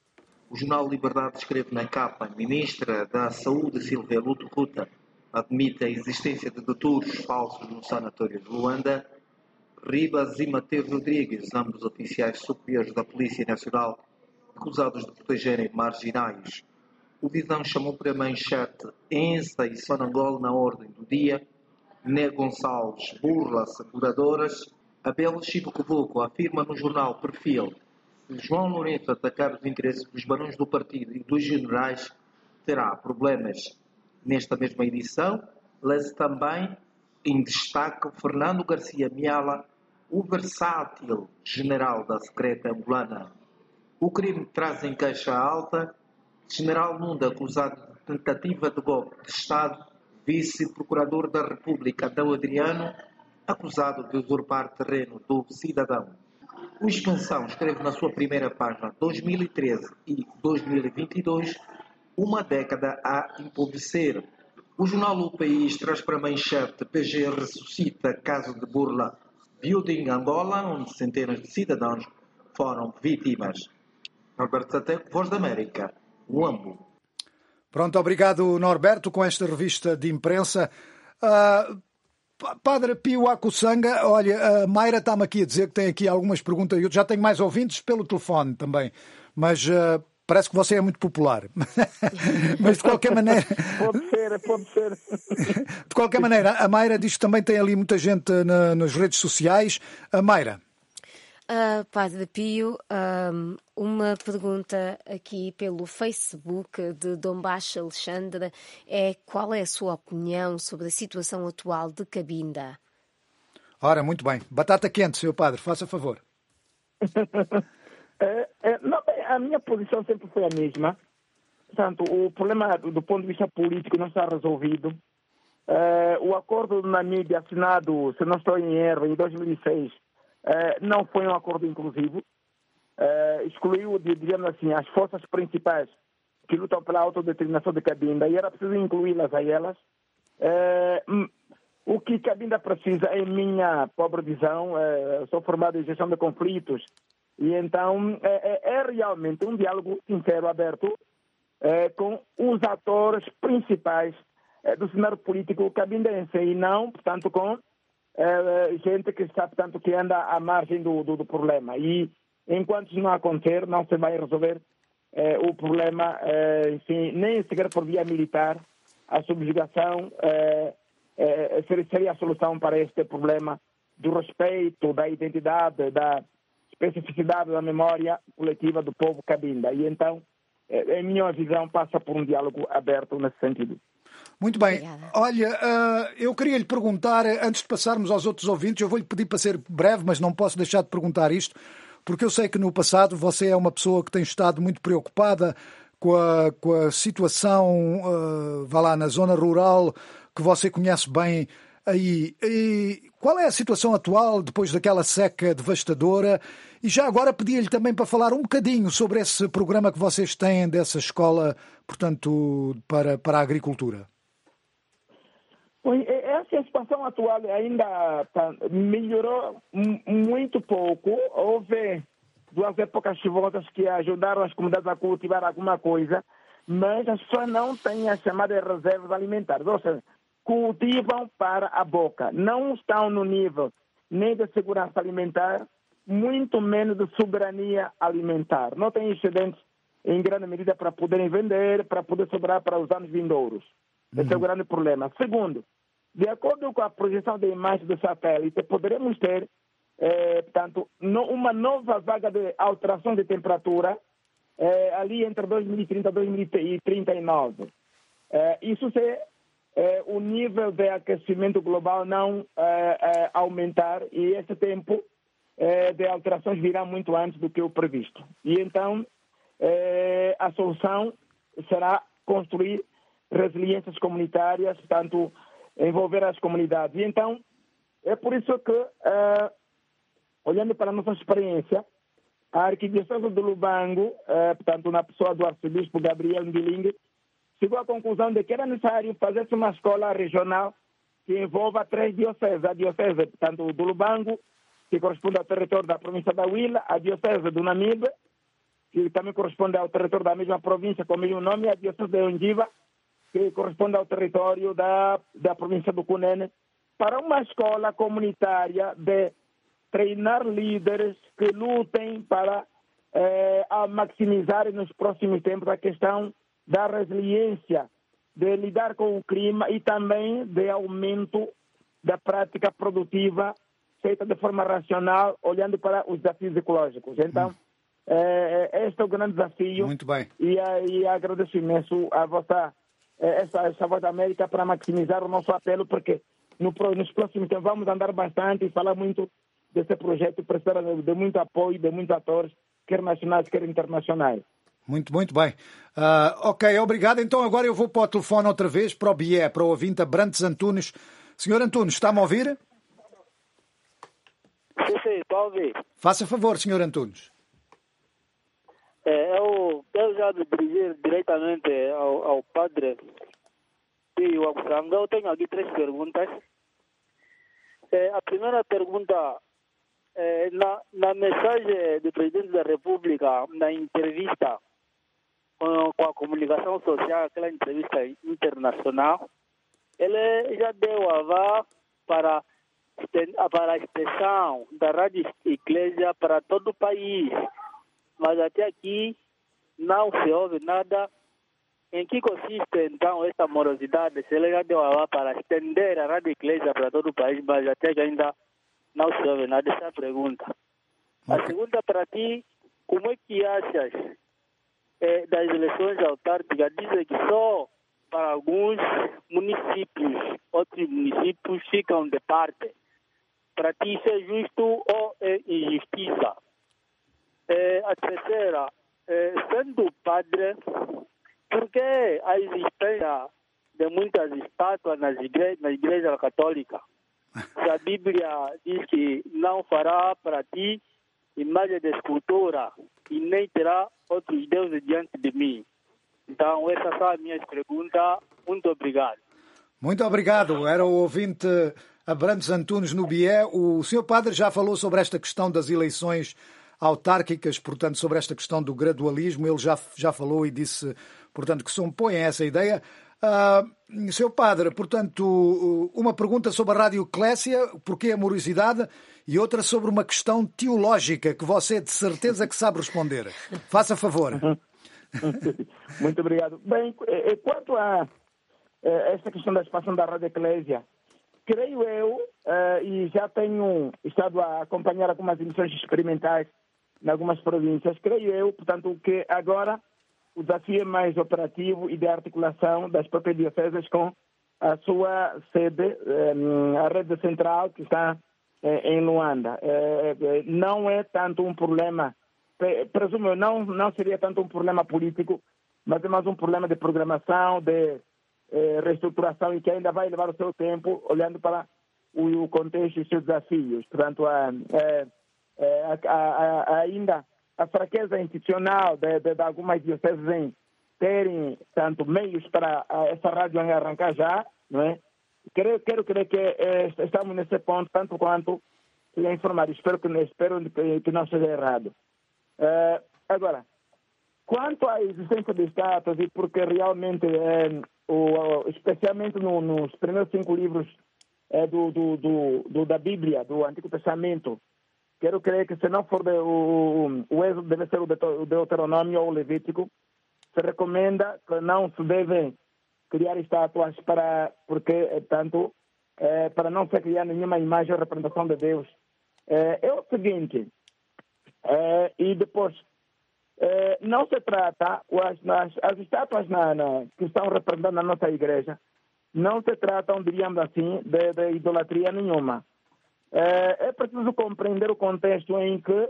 Speaker 10: O jornal Liberdade escreve na capa: Ministra da Saúde, Silvia Luto Ruta, admite a existência de doutoros falsos no sanatório de Luanda. Ribas e Mateus Rodrigues, ambos oficiais superiores da Polícia Nacional, acusados de protegerem marginais. O Visão chamou para manchete Ensa e Sonangol na ordem do dia. Né Gonçalves burla seguradoras. Abel Chico Covoco afirma no jornal Perfil: se João Lourenço atacar os interesses dos barões do partido e dos generais, terá problemas. Nesta mesma edição, lê-se também em destaque Fernando Garcia Miala, o versátil general da secreta angolana. O crime traz em caixa alta General Nunda, acusado de tentativa de golpe de Estado, vice-procurador da República Adão Adriano, acusado de usurpar terreno do cidadão. O Expansão escreve na sua primeira página dois mil e treze e dois mil e vinte e dois, uma década a empobrecer. O jornal O País traz para manchete: P G ressuscita caso de burla Building Angola, onde centenas de cidadãos foram vítimas. Norberto Satec, Voz da América, Luambo.
Speaker 2: Pronto, obrigado Norberto com esta revista de imprensa. Uh, Padre Pio Akusanga, olha, a Mayra está-me aqui a dizer que tem aqui algumas perguntas. Eu já tenho mais ouvintes pelo telefone também, mas uh, parece que você é muito popular. Mas de qualquer maneira...
Speaker 4: Pode ser, pode ser.
Speaker 2: De qualquer maneira, a Mayra diz que também tem ali muita gente na, nas redes sociais. A Mayra.
Speaker 3: Uh, Padre Pio, um, uma pergunta aqui pelo Facebook de Dom Baixo Alexandre é: qual é a sua opinião sobre a situação atual de Cabinda?
Speaker 2: Ora, muito bem. Batata quente, senhor Padre, faça favor.
Speaker 4: é, é, não, a minha posição sempre foi a mesma. Portanto, o problema do ponto de vista político não está resolvido. É, o acordo na mídia assinado, se não estou em erro, em dois mil e seis, Uh, não foi um acordo inclusivo, uh, excluiu, digamos assim, as forças principais que lutam pela autodeterminação de Cabinda e era preciso incluí-las a elas. Uh, o que que Cabinda precisa, em minha pobre visão, é, sou formado em gestão de conflitos, e então é, é realmente um diálogo sincero, aberto, é, com os atores principais é, do cenário político cabindense, e não, portanto, com é, gente que está, portanto, que anda à margem do, do, do problema. E enquanto isso não acontecer, não se vai resolver é, o problema, é, enfim, nem sequer por via militar. A subjugação é, é, seria a solução para este problema do respeito, da identidade, da especificidade da memória coletiva do povo cabinda. E então, é, em minha visão, passa por um diálogo aberto nesse sentido.
Speaker 2: Muito bem. Obrigada. Olha, uh, eu queria lhe perguntar, antes de passarmos aos outros ouvintes, eu vou-lhe pedir para ser breve, mas não posso deixar de perguntar isto, porque eu sei que no passado você é uma pessoa que tem estado muito preocupada com a, com a situação, uh, vá lá, na zona rural, que você conhece bem aí. E qual é a situação atual depois daquela seca devastadora? E já agora pedia-lhe também para falar um bocadinho sobre esse programa que vocês têm dessa escola, portanto, para, para a agricultura.
Speaker 4: Essa situação atual ainda melhorou muito pouco. Houve duas épocas chuvosas que ajudaram as comunidades a cultivar alguma coisa, mas as pessoas não têm as chamadas reservas alimentares, ou seja, cultivam para a boca. Não estão no nível nem de segurança alimentar, muito menos de soberania alimentar. Não têm excedentes em grande medida para poderem vender, para poder sobrar para os anos vindouros. Esse é o grande problema. Segundo, de acordo com a projeção de imagens do satélite, poderemos ter, eh, portanto, no, uma nova vaga de alteração de temperatura eh, ali entre dois mil e trinta e dois mil e trinta e nove. Eh, isso se eh, o nível de aquecimento global não eh, eh, aumentar, e esse tempo eh, de alterações virá muito antes do que o previsto. E então eh, a solução será construir resiliências comunitárias, portanto, envolver as comunidades. E então, é por isso que, uh, olhando para a nossa experiência, a Arquidiocese do Lubango, uh, portanto, na pessoa do arcebispo Gabriel Ndilingue, chegou à conclusão de que era necessário fazer uma escola regional que envolva três dioceses. A diocese, portanto, do Lubango, que corresponde ao território da província da Huila, a diocese do Namibe, que também corresponde ao território da mesma província com o mesmo nome, e a diocese de Ondiva, que corresponde ao território da, da província do Cunene, para uma escola comunitária de treinar líderes que lutem para eh, a maximizar nos próximos tempos a questão da resiliência, de lidar com o clima e também de aumento da prática produtiva feita de forma racional, olhando para os desafios ecológicos. Então, hum. eh, este é o grande desafio.
Speaker 2: Muito bem.
Speaker 4: E, e agradeço imenso a vossa Essa, essa Voz da América para maximizar o nosso apelo, porque no, nos próximos tempos vamos andar bastante e falar muito desse projeto, precisar de muito apoio, de muitos atores, quer nacionais, quer internacionais.
Speaker 2: Muito, muito bem. Uh, ok, obrigado. Então agora eu vou para o telefone outra vez, para o B I E, para o ouvinte Abrantes Antunes. senhor Antunes, está-me a ouvir?
Speaker 11: Sim, sim, estou a ouvir.
Speaker 2: Faça favor, senhor Antunes.
Speaker 11: É, eu, eu já me dirigi diretamente ao, ao padre Pio Akusanga. Eu tenho aqui três perguntas. É, a primeira pergunta, é, na, na mensagem do presidente da República, na entrevista com, com a comunicação social, aquela entrevista internacional, ele já deu aval para, para a extensão da Rádio Igreja para todo o país. Mas até aqui não se ouve nada. Em que consiste, então, esta morosidade? Se ele já deu a para estender a Rádio Igreja para todo o país, mas até que ainda não se ouve nada. Essa é a pergunta. A segunda para ti, como é que achas é, das eleições autárquicas? Dizem que só para alguns municípios, outros municípios ficam de parte. Para ti isso é justo ou é injustiça? É, a terceira, é, sendo padre, por que a existência de muitas estátuas nas igrejas, na igreja católica? Se a Bíblia diz que não fará para ti imagem de escultura e nem terá outros deuses diante de mim. Então, essas são as minhas perguntas. Muito obrigado.
Speaker 2: Muito obrigado. Era o ouvinte Abrantes Antunes, no Bié. O senhor Padre já falou sobre esta questão das eleições autárquicas, portanto, sobre esta questão do gradualismo. Ele já, já falou e disse, portanto, que se opõe a essa ideia. Uh, senhor Padre, portanto, uma pergunta sobre a Rádio Eclésia, porquê a morosidade? E outra sobre uma questão teológica que você de certeza que sabe responder. Faça favor.
Speaker 4: Muito obrigado. Bem, quanto a esta questão da expansão da Rádio Eclésia, creio eu, uh, e já tenho estado a acompanhar algumas emissões experimentais em algumas províncias, creio eu, portanto, que agora o desafio é mais operativo e de articulação das próprias dioceses com a sua sede, um, a rede central que está eh, em Luanda. Eh, não é tanto um problema, presumo, não, não seria tanto um problema político, mas é mais um problema de programação, de eh, reestruturação e que ainda vai levar o seu tempo, olhando para o, o contexto e os seus desafios. Portanto, a, a, a, a, ainda a fraqueza institucional de, de, de algumas dioceses em terem tanto meios para a, essa rádio arrancar já, não é? Quero, quero crer que eh, estamos nesse ponto, tanto quanto se informar. Espero que, espero que, que não seja errado. Uh, agora, quanto à existência de estátuas, e porque realmente, eh, o, especialmente no, nos primeiros cinco livros eh, do, do, do, do, da Bíblia, do Antigo Testamento, quero crer que se não for de, o, o Êxodo, deve ser o Deuteronômio ou o Levítico, se recomenda que não se devem criar estátuas para, porque, tanto, é, para não se criar nenhuma imagem ou representação de Deus. É, é o seguinte, é, e depois, é, não se trata, as, as, as estátuas na, na, que estão representando na nossa igreja, não se tratam, diríamos assim, de, de idolatria nenhuma. É, é preciso compreender o contexto em que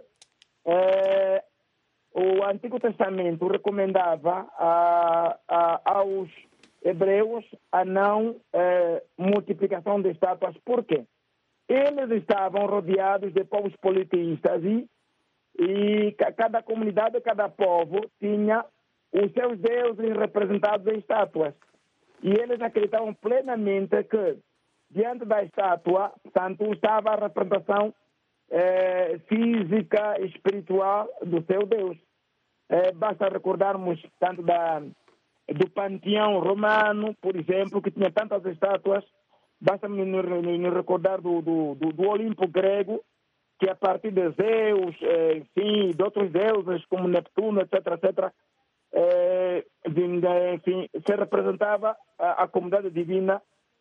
Speaker 4: é, o Antigo Testamento recomendava a, a, aos hebreus a não é, multiplicação de estátuas. Por quê? Eles estavam rodeados de povos politeístas e, e cada comunidade, cada povo tinha os seus deuses representados em estátuas. E eles acreditavam plenamente que diante da estátua, portanto, estava a representação eh, física e espiritual do seu Deus. Eh, basta recordarmos tanto da, do panteão romano, por exemplo, que tinha tantas estátuas. Basta nos recordar do, do, do, do Olimpo grego, que a partir de Zeus, eh, enfim, de outros deuses como Neptuno, etc, etc, eh, enfim, se representava a, a comunidade divina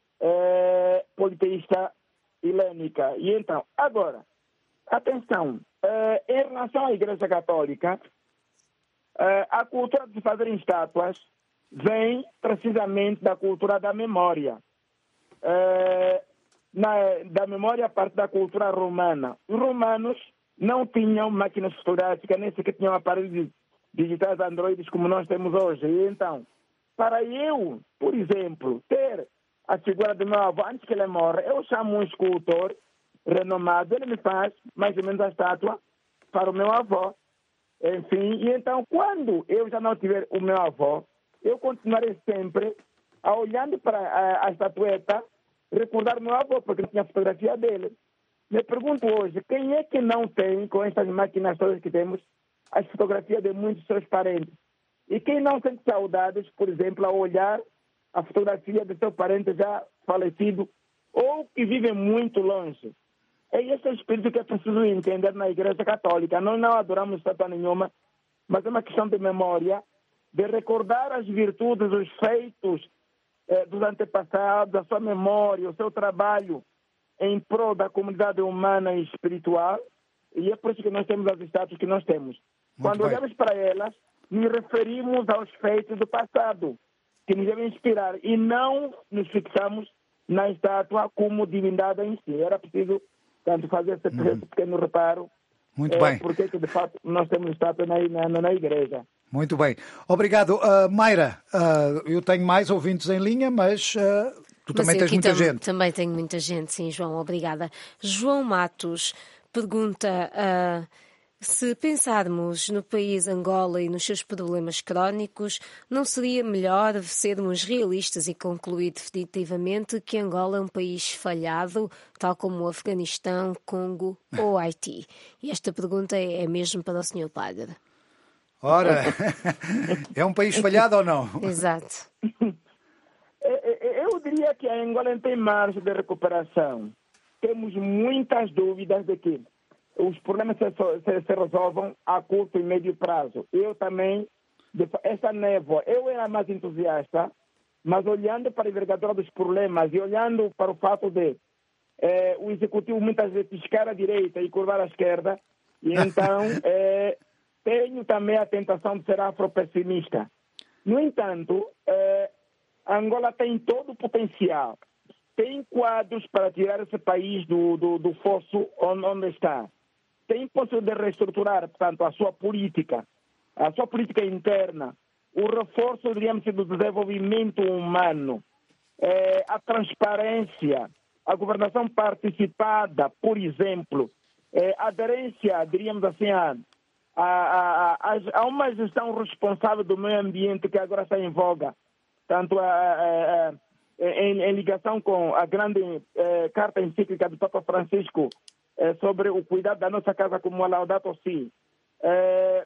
Speaker 4: É, politeísta helênica. E então, agora, atenção, é, em relação à Igreja Católica, é, a cultura de fazer estátuas vem precisamente da cultura da memória. É, na, da memória a parte da cultura romana. Os romanos não tinham máquinas fotográficas, nem sequer tinham aparelhos digitais androides como nós temos hoje. E então, para eu, por exemplo, ter a figura do meu avô, antes que ele morra, eu chamo um escultor renomado, ele me faz mais ou menos a estátua para o meu avô. Enfim, e então, quando eu já não tiver o meu avô, eu continuarei sempre, a, olhando para a, a estatueta, recordar o meu avô, porque não tinha fotografia dele. Me pergunto hoje, quem é que não tem, com estas máquinas todas que temos, as fotografias de muitos seus parentes? E quem não sente saudades, por exemplo, ao olhar a fotografia de seu parente já falecido ou que vive muito longe? É esse o espírito que é preciso entender na Igreja Católica. Nós não adoramos estátua nenhuma, mas é uma questão de memória, de recordar as virtudes, os feitos eh, dos antepassados, a sua memória, o seu trabalho em prol da comunidade humana e espiritual. E é por isso que nós temos as estátuas que nós temos. Muito Quando bem. olhamos para elas, nos referimos aos feitos do passado, que nos devem inspirar, e não nos fixamos na estátua como divindade em si. Era preciso, tanto, fazer esse, uhum. esse pequeno reparo.
Speaker 2: Muito
Speaker 4: é,
Speaker 2: bem.
Speaker 4: Porque, de fato, nós temos estátua na, na, na igreja.
Speaker 2: Muito bem. Obrigado. Uh, Mayra, uh, eu tenho mais ouvintes em linha, mas uh, tu
Speaker 3: mas
Speaker 2: também tens muita
Speaker 3: tam-
Speaker 2: gente.
Speaker 3: Também tenho muita gente, sim, João. Obrigada. João Matos pergunta... Uh, Se pensarmos no país Angola e nos seus problemas crónicos, não seria melhor sermos realistas e concluir definitivamente que Angola é um país falhado, tal como o Afeganistão, Congo ou Haiti? E esta pergunta é mesmo para o senhor Padre.
Speaker 2: Ora, é um país falhado ou não?
Speaker 3: Exato.
Speaker 4: Eu diria que a Angola tem margem de recuperação. Temos muitas dúvidas de que os problemas se, se, se resolvam a curto e médio prazo. Eu também, essa névoa, eu era mais entusiasta, mas olhando para a envergadura dos problemas e olhando para o fato de eh, o executivo muitas vezes piscar à direita e curvar à esquerda, e então eh, tenho também a tentação de ser afro-pessimista. No entanto, eh, Angola tem todo o potencial, tem quadros para tirar esse país do, do, do fosso onde, onde está. Tem possibilidade de reestruturar, portanto, a sua política, a sua política interna, o reforço, diríamos, do desenvolvimento humano, eh, a transparência, a governação participada, por exemplo, eh, a aderência, diríamos assim, a, a, a, a, a uma gestão responsável do meio ambiente que agora está em voga, tanto a, a, a, em, em ligação com a grande eh, carta encíclica do Papa Francisco eh, sobre o cuidado da nossa casa como a Laudato Si. Eh,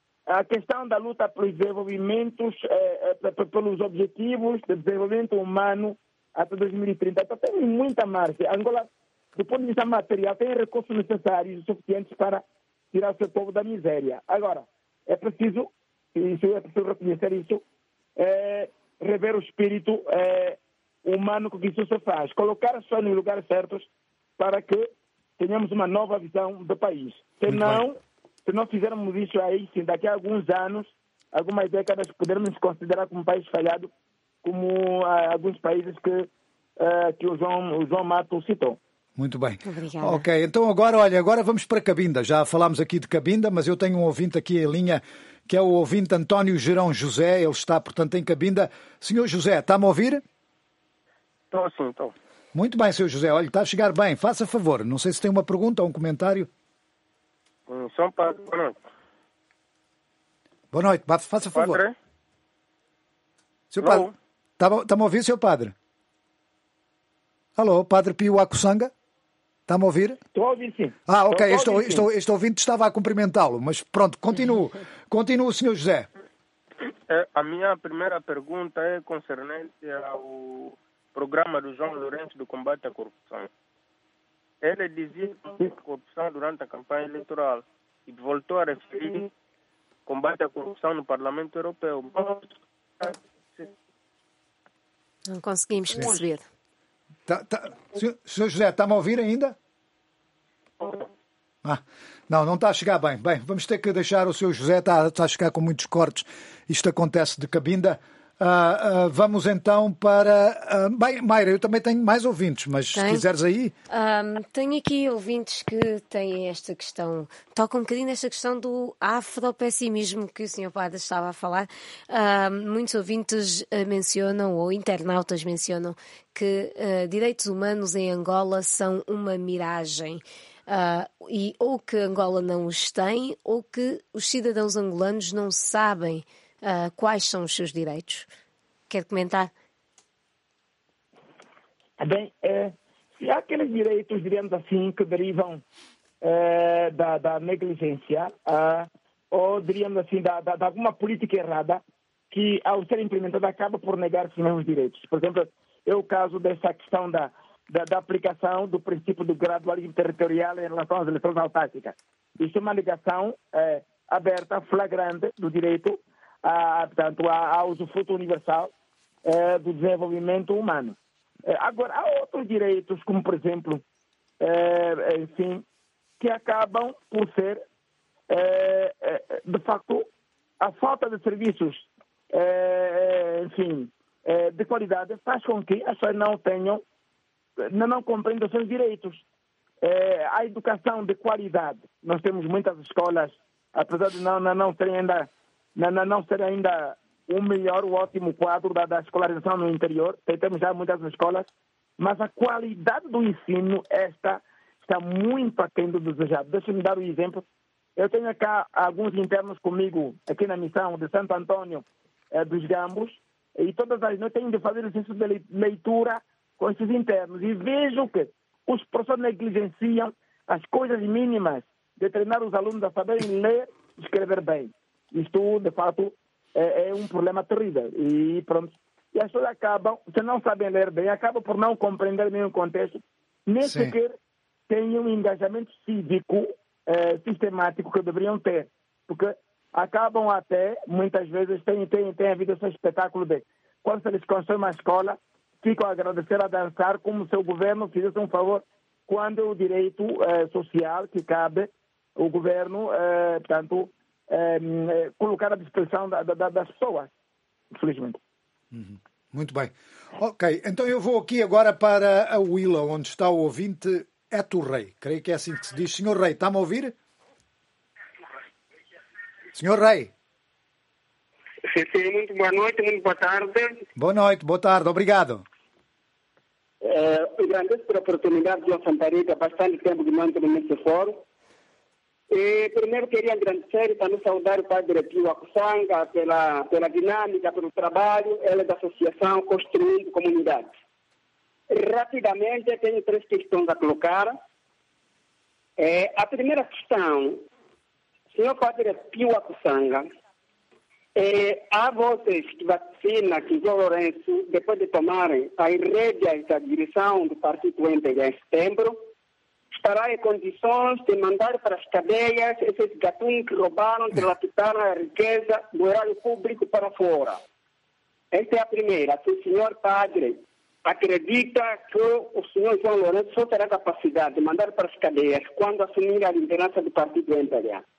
Speaker 4: a questão da luta pelos desenvolvimentos, eh, eh, pelos objetivos de desenvolvimento humano até dois mil e trinta. Então, tem muita margem. Angola, do ponto de vista material, tem recursos necessários e suficientes para tirar o seu povo da miséria. Agora, é preciso, isso é preciso reconhecer isso, é, rever o espírito é, humano com que isso se faz. Colocar as pessoas nos lugares certos para que tenhamos uma nova visão do país. Se não, se não fizermos isso aí, sim, daqui a alguns anos, algumas décadas, poderemos nos considerar como um país falhado, como ah, alguns países que, ah, que o, João, o João Mato citou.
Speaker 2: Muito bem.
Speaker 3: Obrigada.
Speaker 2: Ok, então agora, olha, agora vamos para Cabinda. Já falámos aqui de Cabinda, mas eu tenho um ouvinte aqui em linha, que é o ouvinte António Gerão José. Ele está, portanto, em Cabinda. Senhor José, está-me a ouvir?
Speaker 12: Estou sim, estou.
Speaker 2: Muito bem, senhor José. Olha, está a chegar bem. Faça favor. Não sei se tem uma pergunta ou um comentário.
Speaker 12: Hum, São Padre, boa noite.
Speaker 2: Boa noite, faça favor.
Speaker 12: Padre?
Speaker 2: Seu Padre, está-me a ouvir, senhor Padre? Alô, Padre Pio Acussanga? Está-me a ouvir?
Speaker 4: Estou a ouvir, sim.
Speaker 2: Ah, ok. Este,
Speaker 4: ouvir,
Speaker 2: este, este ouvinte estava a cumprimentá-lo, mas pronto, continuo. Continuo, senhor José.
Speaker 12: É, a minha primeira pergunta é concernente ao programa do João Lourenço do combate à corrupção. Ele dizia que a corrupção durante a campanha eleitoral e voltou a referir combate à corrupção no Parlamento Europeu.
Speaker 3: Não conseguimos perceber.
Speaker 2: Tá, tá. Senhor, senhor José, está-me a ouvir ainda? Ah, não, não está a chegar bem. Bem, vamos ter que deixar o senhor José, está, está a chegar com muitos cortes. Isto acontece de Cabinda. Uh, uh, vamos então para... Uh, bem, Mayra, eu também tenho mais ouvintes, mas Tem? se quiseres aí...
Speaker 3: Um, tenho aqui ouvintes que têm esta questão, tocam um bocadinho nesta questão do afropessimismo que o senhor Padre estava a falar. Um, muitos ouvintes mencionam, ou internautas mencionam, que uh, direitos humanos em Angola são uma miragem. Uh, e ou que Angola não os tem, ou que os cidadãos angolanos não sabem Uh, quais são os seus direitos? Quer comentar?
Speaker 4: Bem, é, se há aqueles direitos, diríamos assim, que derivam é, da, da negligência, uh, ou diríamos assim, da, da, de alguma política errada, que ao ser implementada acaba por negar os mesmos direitos. Por exemplo, é o caso dessa questão da, da, da aplicação do princípio do gradualismo territorial em relação às eleições autárquicas. Isso é uma negação é, aberta, flagrante do direito A, portanto, ao usufruto universal eh, do desenvolvimento humano. Eh, agora, há outros direitos, como, por exemplo, eh, enfim, que acabam por ser, eh, eh, de facto, a falta de serviços, eh, enfim, eh, de qualidade faz com que as pessoas não tenham, não, não compreendam os seus direitos. Eh, a educação de qualidade. Nós temos muitas escolas, apesar de não, não, não terem ainda Não, não, não ser ainda o melhor, o ótimo quadro da, da escolarização no interior. Temos já muitas escolas, mas a qualidade do ensino esta, está muito aquém do desejado. Deixa-me dar um exemplo Eu tenho cá alguns internos comigo, aqui na missão de Santo Antônio eh, dos Gambos, e todas as noites tenho de fazer exercício de leitura com esses internos. E vejo que os professores negligenciam as coisas mínimas de treinar os alunos a saberem ler e escrever bem. Isto, de fato, é, é um problema terrível. E pronto. E as pessoas acabam, se não sabem ler bem, acabam por não compreender nenhum contexto, nem
Speaker 2: Sim.
Speaker 4: sequer têm um engajamento cívico eh, sistemático que deveriam ter. Porque acabam até, muitas vezes, tem, tem, tem havido esse espetáculo de quando eles constroem uma escola, ficam a agradecer a dançar como se o governo fizesse um favor, quando o direito eh, social que cabe o governo, eh, portanto, eh, eh, colocar à disposição da, da, das pessoas, infelizmente.
Speaker 2: Uhum. Muito bem. Ok, então eu vou aqui agora para a Willa, onde está o ouvinte Eto Rei. Creio que é assim que se diz. Senhor Rei, está-me a ouvir? Senhor Rei.
Speaker 13: Sim, sim, muito boa noite, muito boa tarde.
Speaker 2: Boa noite, boa tarde, obrigado.
Speaker 13: É, eu agradeço pela oportunidade de uma Santarica, bastante tempo que não entro nesse fórum. E, primeiro queria agradecer e também saudar o padre Pio Akusanga pela, pela dinâmica, pelo trabalho, ela da associação Construindo Comunidade. Rapidamente, tenho três questões a colocar. É, a primeira questão, senhor padre Pio Akusanga, é, há voces de vacina que João Lourenço, depois de tomarem as rédeas da direção do Partido M P em setembro, estará em condições de mandar para as cadeias esses gatunos que roubaram, dilapitaram a riqueza do erário público para fora. Esta é a primeira. Se o senhor padre acredita que o senhor João Lourenço só terá capacidade de mandar para as cadeias quando assumir a liderança do Partido M P L A.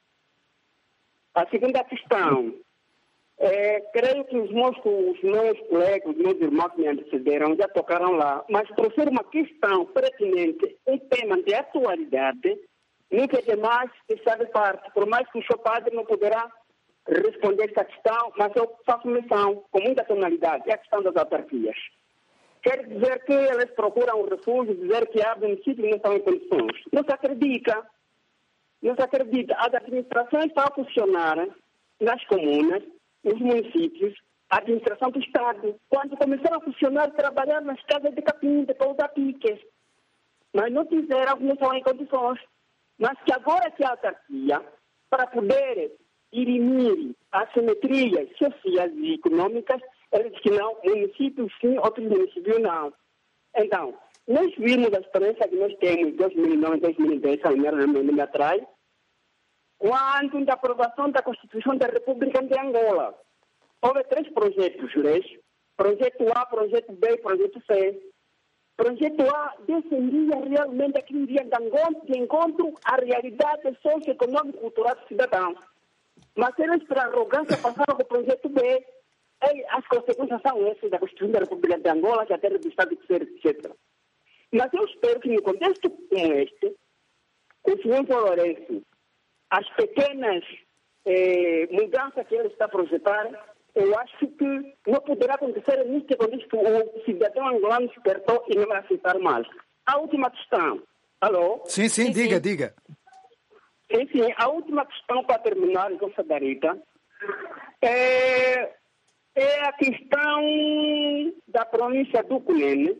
Speaker 13: A segunda questão. É, creio que os meus, os meus colegas, os meus irmãos que me antecederam já tocaram lá, mas por ser uma questão pertinente, um tema de atualidade, nunca é demais deixar de parte, por mais que o seu padre não poderá responder esta questão, mas eu faço menção com muita tonalidade, é a questão das autarquias. Quer dizer que eles procuram um refúgio, dizer que há municípios que não estão em condições. Não se acredita, não se acredita. As administrações estão a funcionar nas comunas, os municípios, a administração do Estado, quando começaram a funcionar, trabalhar nas casas de capim, de pousar piques. Mas não fizeram, não estão em condições. Mas que agora que a autarquia, para poder dirimir as simetrias sociais e econômicas, eles dizem que não, municípios sim, outros municípios não. Então, nós vimos a experiência que nós temos em dois mil e nove, dois mil e dez, anos atrás, quando da aprovação da Constituição da República de Angola. Houve três projetos, leis. Projeto A, Projeto B e Projeto C. Projeto A defendia realmente aquele dia de encontro à realidade socioeconômica e cultural do cidadão. Mas eles, por arrogância, passaram para o Projeto B. E as consequências são essas da Constituição da República de Angola, que a terra do Estado, etcétera. Mas eu espero que, no contexto como este, o senhor Lourenço, as pequenas eh, mudanças que ele está a projetar, eu acho que não poderá acontecer nisto quando o cidadão angolano se despertou e não vai aceitar mais. A última questão. Alô?
Speaker 2: Sim, sim, sim diga, sim. diga.
Speaker 13: Sim, sim. A última questão para terminar, João Sadarita, é, é a questão da província do Cunene.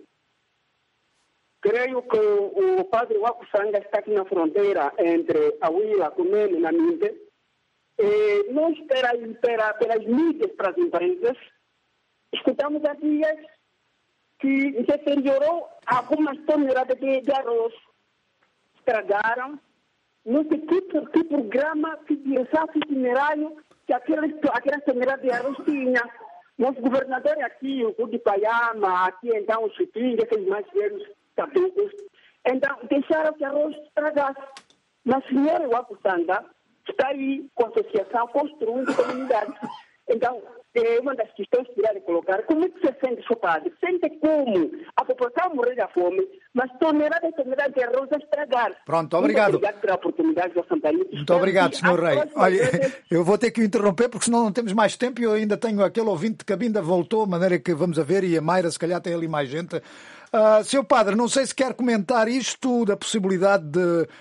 Speaker 13: Creio que o, o padre Wakusanga está aqui na fronteira entre a Willa, Cunene e Namibia. E nós, pela, pela, pelas mídias para as empresas, escutamos há dias que deteriorou algumas toneladas de, de arroz. Estragaram. Não sei que, que programa, que direção, que itinerário que aquelas, aquelas toneladas de arroz tinha. Nosso governador aqui, o de Paiama, aqui então o Chupinga, aqueles mais velhos caducos, então deixaram que arroz estragasse. Mas a senhora Wakusanga está aí com a associação construindo comunidades. Então, é uma das questões que irá colocar. Como é que você sente, seu padre? Sente como a população morrer da fome, mas tonelada e tonelada de arroz a estragar.
Speaker 2: Pronto, obrigado.
Speaker 13: Muito obrigado pela oportunidade, João Santarito.
Speaker 2: Muito obrigado, senhor Rei. Olha, vezes... eu vou ter que o interromper porque senão não temos mais tempo e eu ainda tenho aquele ouvinte de cabinda voltou, de maneira que vamos a ver, e a Mayra, se calhar tem ali mais gente. Uh, seu padre, não sei se quer comentar isto da possibilidade de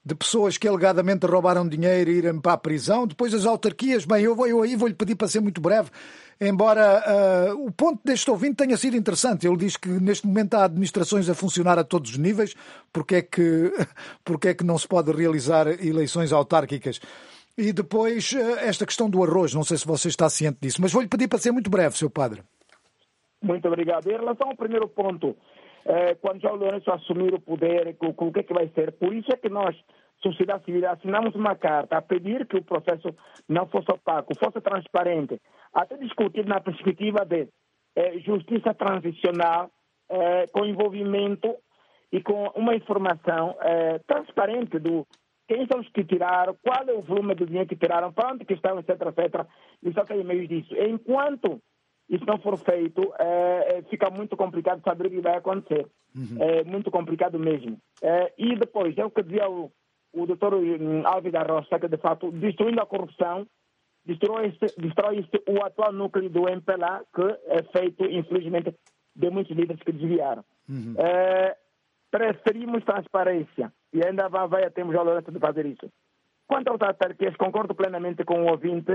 Speaker 2: de pessoas que alegadamente roubaram dinheiro e irem para a prisão. Depois as autarquias, bem, eu, vou, eu aí vou-lhe pedir para ser muito breve, embora uh, o ponto deste ouvinte tenha sido interessante. Ele diz que neste momento há administrações a funcionar a todos os níveis, porque é que, porque é que não se pode realizar eleições autárquicas? E depois esta questão do arroz, não sei se você está ciente disso, mas vou-lhe pedir para ser muito breve, seu padre.
Speaker 4: Muito obrigado. Em relação ao primeiro ponto, eh, quando João Lourenço assumir o poder, o, o que é que vai ser? Por isso é que nós, sociedade civil, assinamos uma carta a pedir que o processo não fosse opaco, fosse transparente, até discutir na perspectiva de eh, justiça transicional, eh, com envolvimento e com uma informação eh, transparente do quem são os que tiraram, qual é o volume do dinheiro que tiraram, para onde que estão, etc, etcétera. E só tem meios disso. Enquanto isso não for feito, é, fica muito complicado saber o que vai acontecer. Uhum. É muito complicado mesmo. É, e depois, é o que dizia o, o doutor Alves da Rocha, que de fato, destruindo a corrupção, destrói-se, destrói-se o atual núcleo do M P L A, que é feito, infelizmente, de muitos líderes que desviaram. Uhum. É, preferimos transparência, e ainda vai, vai termos a Lourenço de fazer isso. Quanto aos autarquias, concordo plenamente com o ouvinte,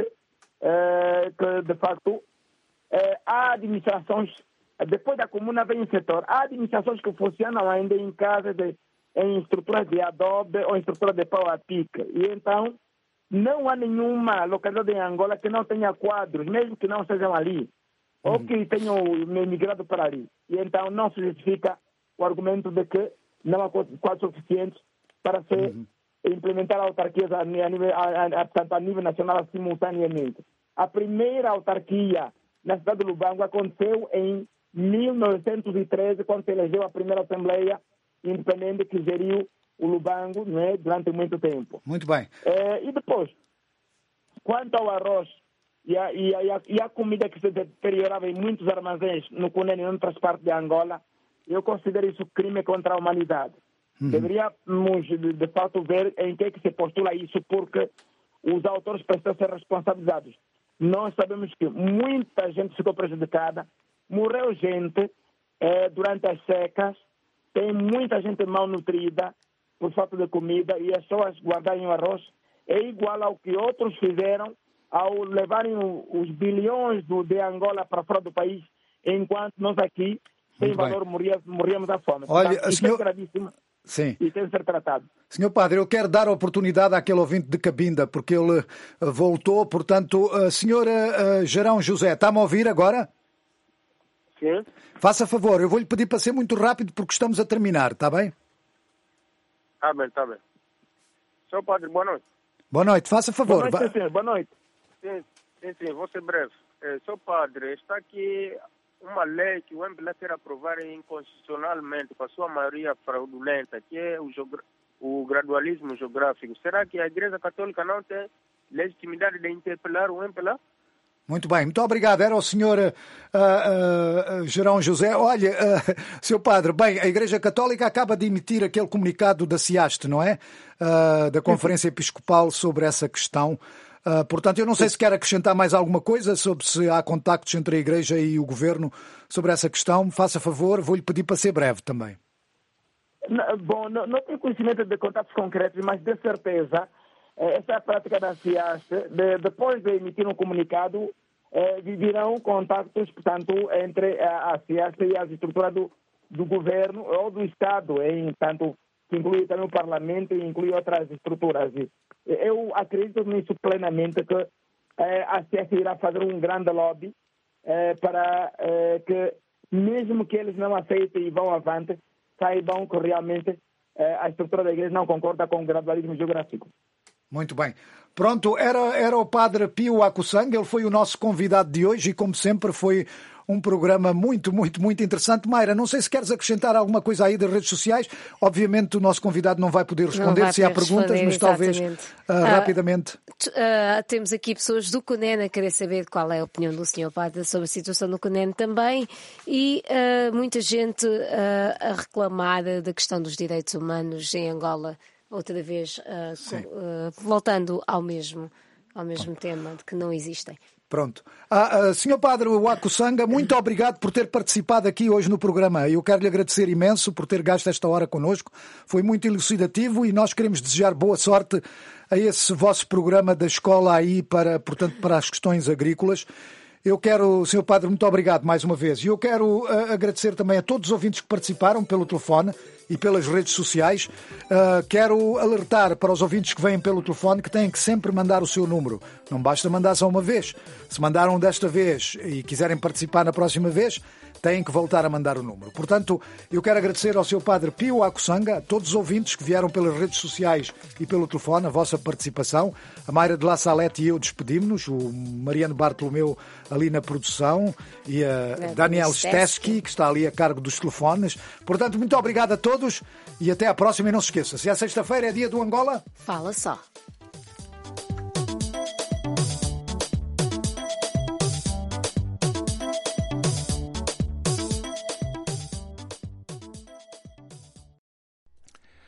Speaker 4: é, que de facto É, há administrações, depois da comuna vem o setor, há administrações que funcionam ainda em casa, de, em estruturas de adobe ou em estruturas de pau a pique. E então, não há nenhuma localidade em Angola que não tenha quadros, mesmo que não sejam ali, uhum. ou que tenham migrado para ali. E então, não se justifica o argumento de que não há quadros suficientes para se uhum. implementar autarquias a nível, a, a, a, a nível nacional simultaneamente. A primeira autarquia na cidade de Lubango aconteceu em mil novecentos e treze, quando se elegeu a primeira Assembleia Independente que geriu o Lubango, não é, durante muito tempo.
Speaker 2: Muito bem.
Speaker 4: É, e depois, quanto ao arroz e a, e, a, e a comida que se deteriorava em muitos armazéns no Cunene e em outras partes de Angola, eu considero isso crime contra a humanidade. Uhum. Deveríamos, de, de fato, ver em que, é que se postula isso, porque os autores precisam ser responsabilizados. Nós sabemos que muita gente ficou prejudicada, morreu gente eh, durante as secas, tem muita gente mal nutrida por falta de comida e as pessoas guardarem o arroz é igual ao que outros fizeram ao levarem o, os bilhões do, de Angola para fora do país, enquanto nós aqui, sem Muito valor, morria, morríamos à fome.
Speaker 2: Olha,
Speaker 4: Portanto, isso
Speaker 2: senhor...
Speaker 4: é gravíssimo.
Speaker 2: Sim.
Speaker 4: E tem de ser tratado.
Speaker 2: Senhor Padre, eu quero dar a oportunidade àquele ouvinte de Cabinda, porque ele voltou, portanto, a senhora uh, Gerão José, está-me a ouvir agora?
Speaker 12: Sim.
Speaker 2: Faça favor, eu vou-lhe pedir para ser muito rápido porque estamos a terminar, está bem?
Speaker 12: Está bem, está bem. Senhor Padre, boa noite.
Speaker 2: Boa noite, faça favor.
Speaker 4: Boa noite, senhor. Boa noite.
Speaker 12: Sim, sim, sim, vou ser breve. É, senhor Padre, está aqui uma lei que o M P L A quer aprovar inconstitucionalmente, com a sua maioria fraudulenta, que é o, o gradualismo geográfico. Será que a Igreja Católica não tem legitimidade de interpelar o M P L A?
Speaker 2: Muito bem, muito obrigado. Era o senhor uh, uh, uh, Gerão José. Olha, uh, seu padre, bem, a Igreja Católica acaba de emitir aquele comunicado da SIAST, não é? Uh, da Conferência Episcopal sobre essa questão. Uh, portanto, eu não sei se quer acrescentar mais alguma coisa sobre se há contactos entre a Igreja e o Governo sobre essa questão. Faça favor, vou-lhe pedir para ser breve também.
Speaker 4: Não, bom, não, não tenho conhecimento de contatos concretos, mas de certeza, eh, essa é a prática da SIAST. De, depois de emitir um comunicado, eh, virão contactos, portanto, entre a, a SIAST e as estruturas do, do Governo ou do Estado, em tanto que inclui também o Parlamento e inclui outras estruturas. Eu acredito nisso plenamente, que eh, a SIAST irá fazer um grande lobby eh, para eh, que, mesmo que eles não aceitem e vão avante, saibam que realmente eh, a estrutura da Igreja não concorda com o gradualismo geográfico.
Speaker 2: Muito bem. Pronto, era, era o Padre Pio Acussanga, ele foi o nosso convidado de hoje e, como sempre, foi um programa muito, muito, muito interessante. Mayra, não sei se queres acrescentar alguma coisa aí das redes sociais. Obviamente o nosso convidado não vai poder responder vai se há perguntas, mas talvez uh, uh, rapidamente.
Speaker 3: Uh, temos aqui pessoas do CUNEN a querer saber qual é a opinião do senhor Padre sobre a situação do CUNEN também e uh, muita gente uh, a reclamar da questão dos direitos humanos em Angola, outra vez uh, uh, voltando ao mesmo, ao mesmo tema de que não existem.
Speaker 2: Pronto. Ah, ah, senhor Padre Waco Sanga, muito obrigado por ter participado aqui hoje no programa. Eu quero lhe agradecer imenso por ter gasto esta hora connosco. Foi muito elucidativo e nós queremos desejar boa sorte a esse vosso programa da escola aí para, portanto, para as questões agrícolas. Eu quero, senhor Padre, muito obrigado mais uma vez. E eu quero uh, agradecer também a todos os ouvintes que participaram pelo telefone e pelas redes sociais. Uh, quero alertar para os ouvintes que vêm pelo telefone que têm que sempre mandar o seu número. Não basta mandar só uma vez. Se mandaram desta vez e quiserem participar na próxima vez, têm que voltar a mandar o número. Portanto, eu quero agradecer ao seu Padre Pio Acussanga, a todos os ouvintes que vieram pelas redes sociais e pelo telefone, a vossa participação. A Mayra de La Salete e eu despedimos-nos, o Mariano Bartolomeu ali na produção e a Daniel Stesky, que está ali a cargo dos telefones. Portanto, muito obrigado a todos e até à próxima. E não se esqueça, se é sexta-feira é dia do Angola,
Speaker 3: fala só.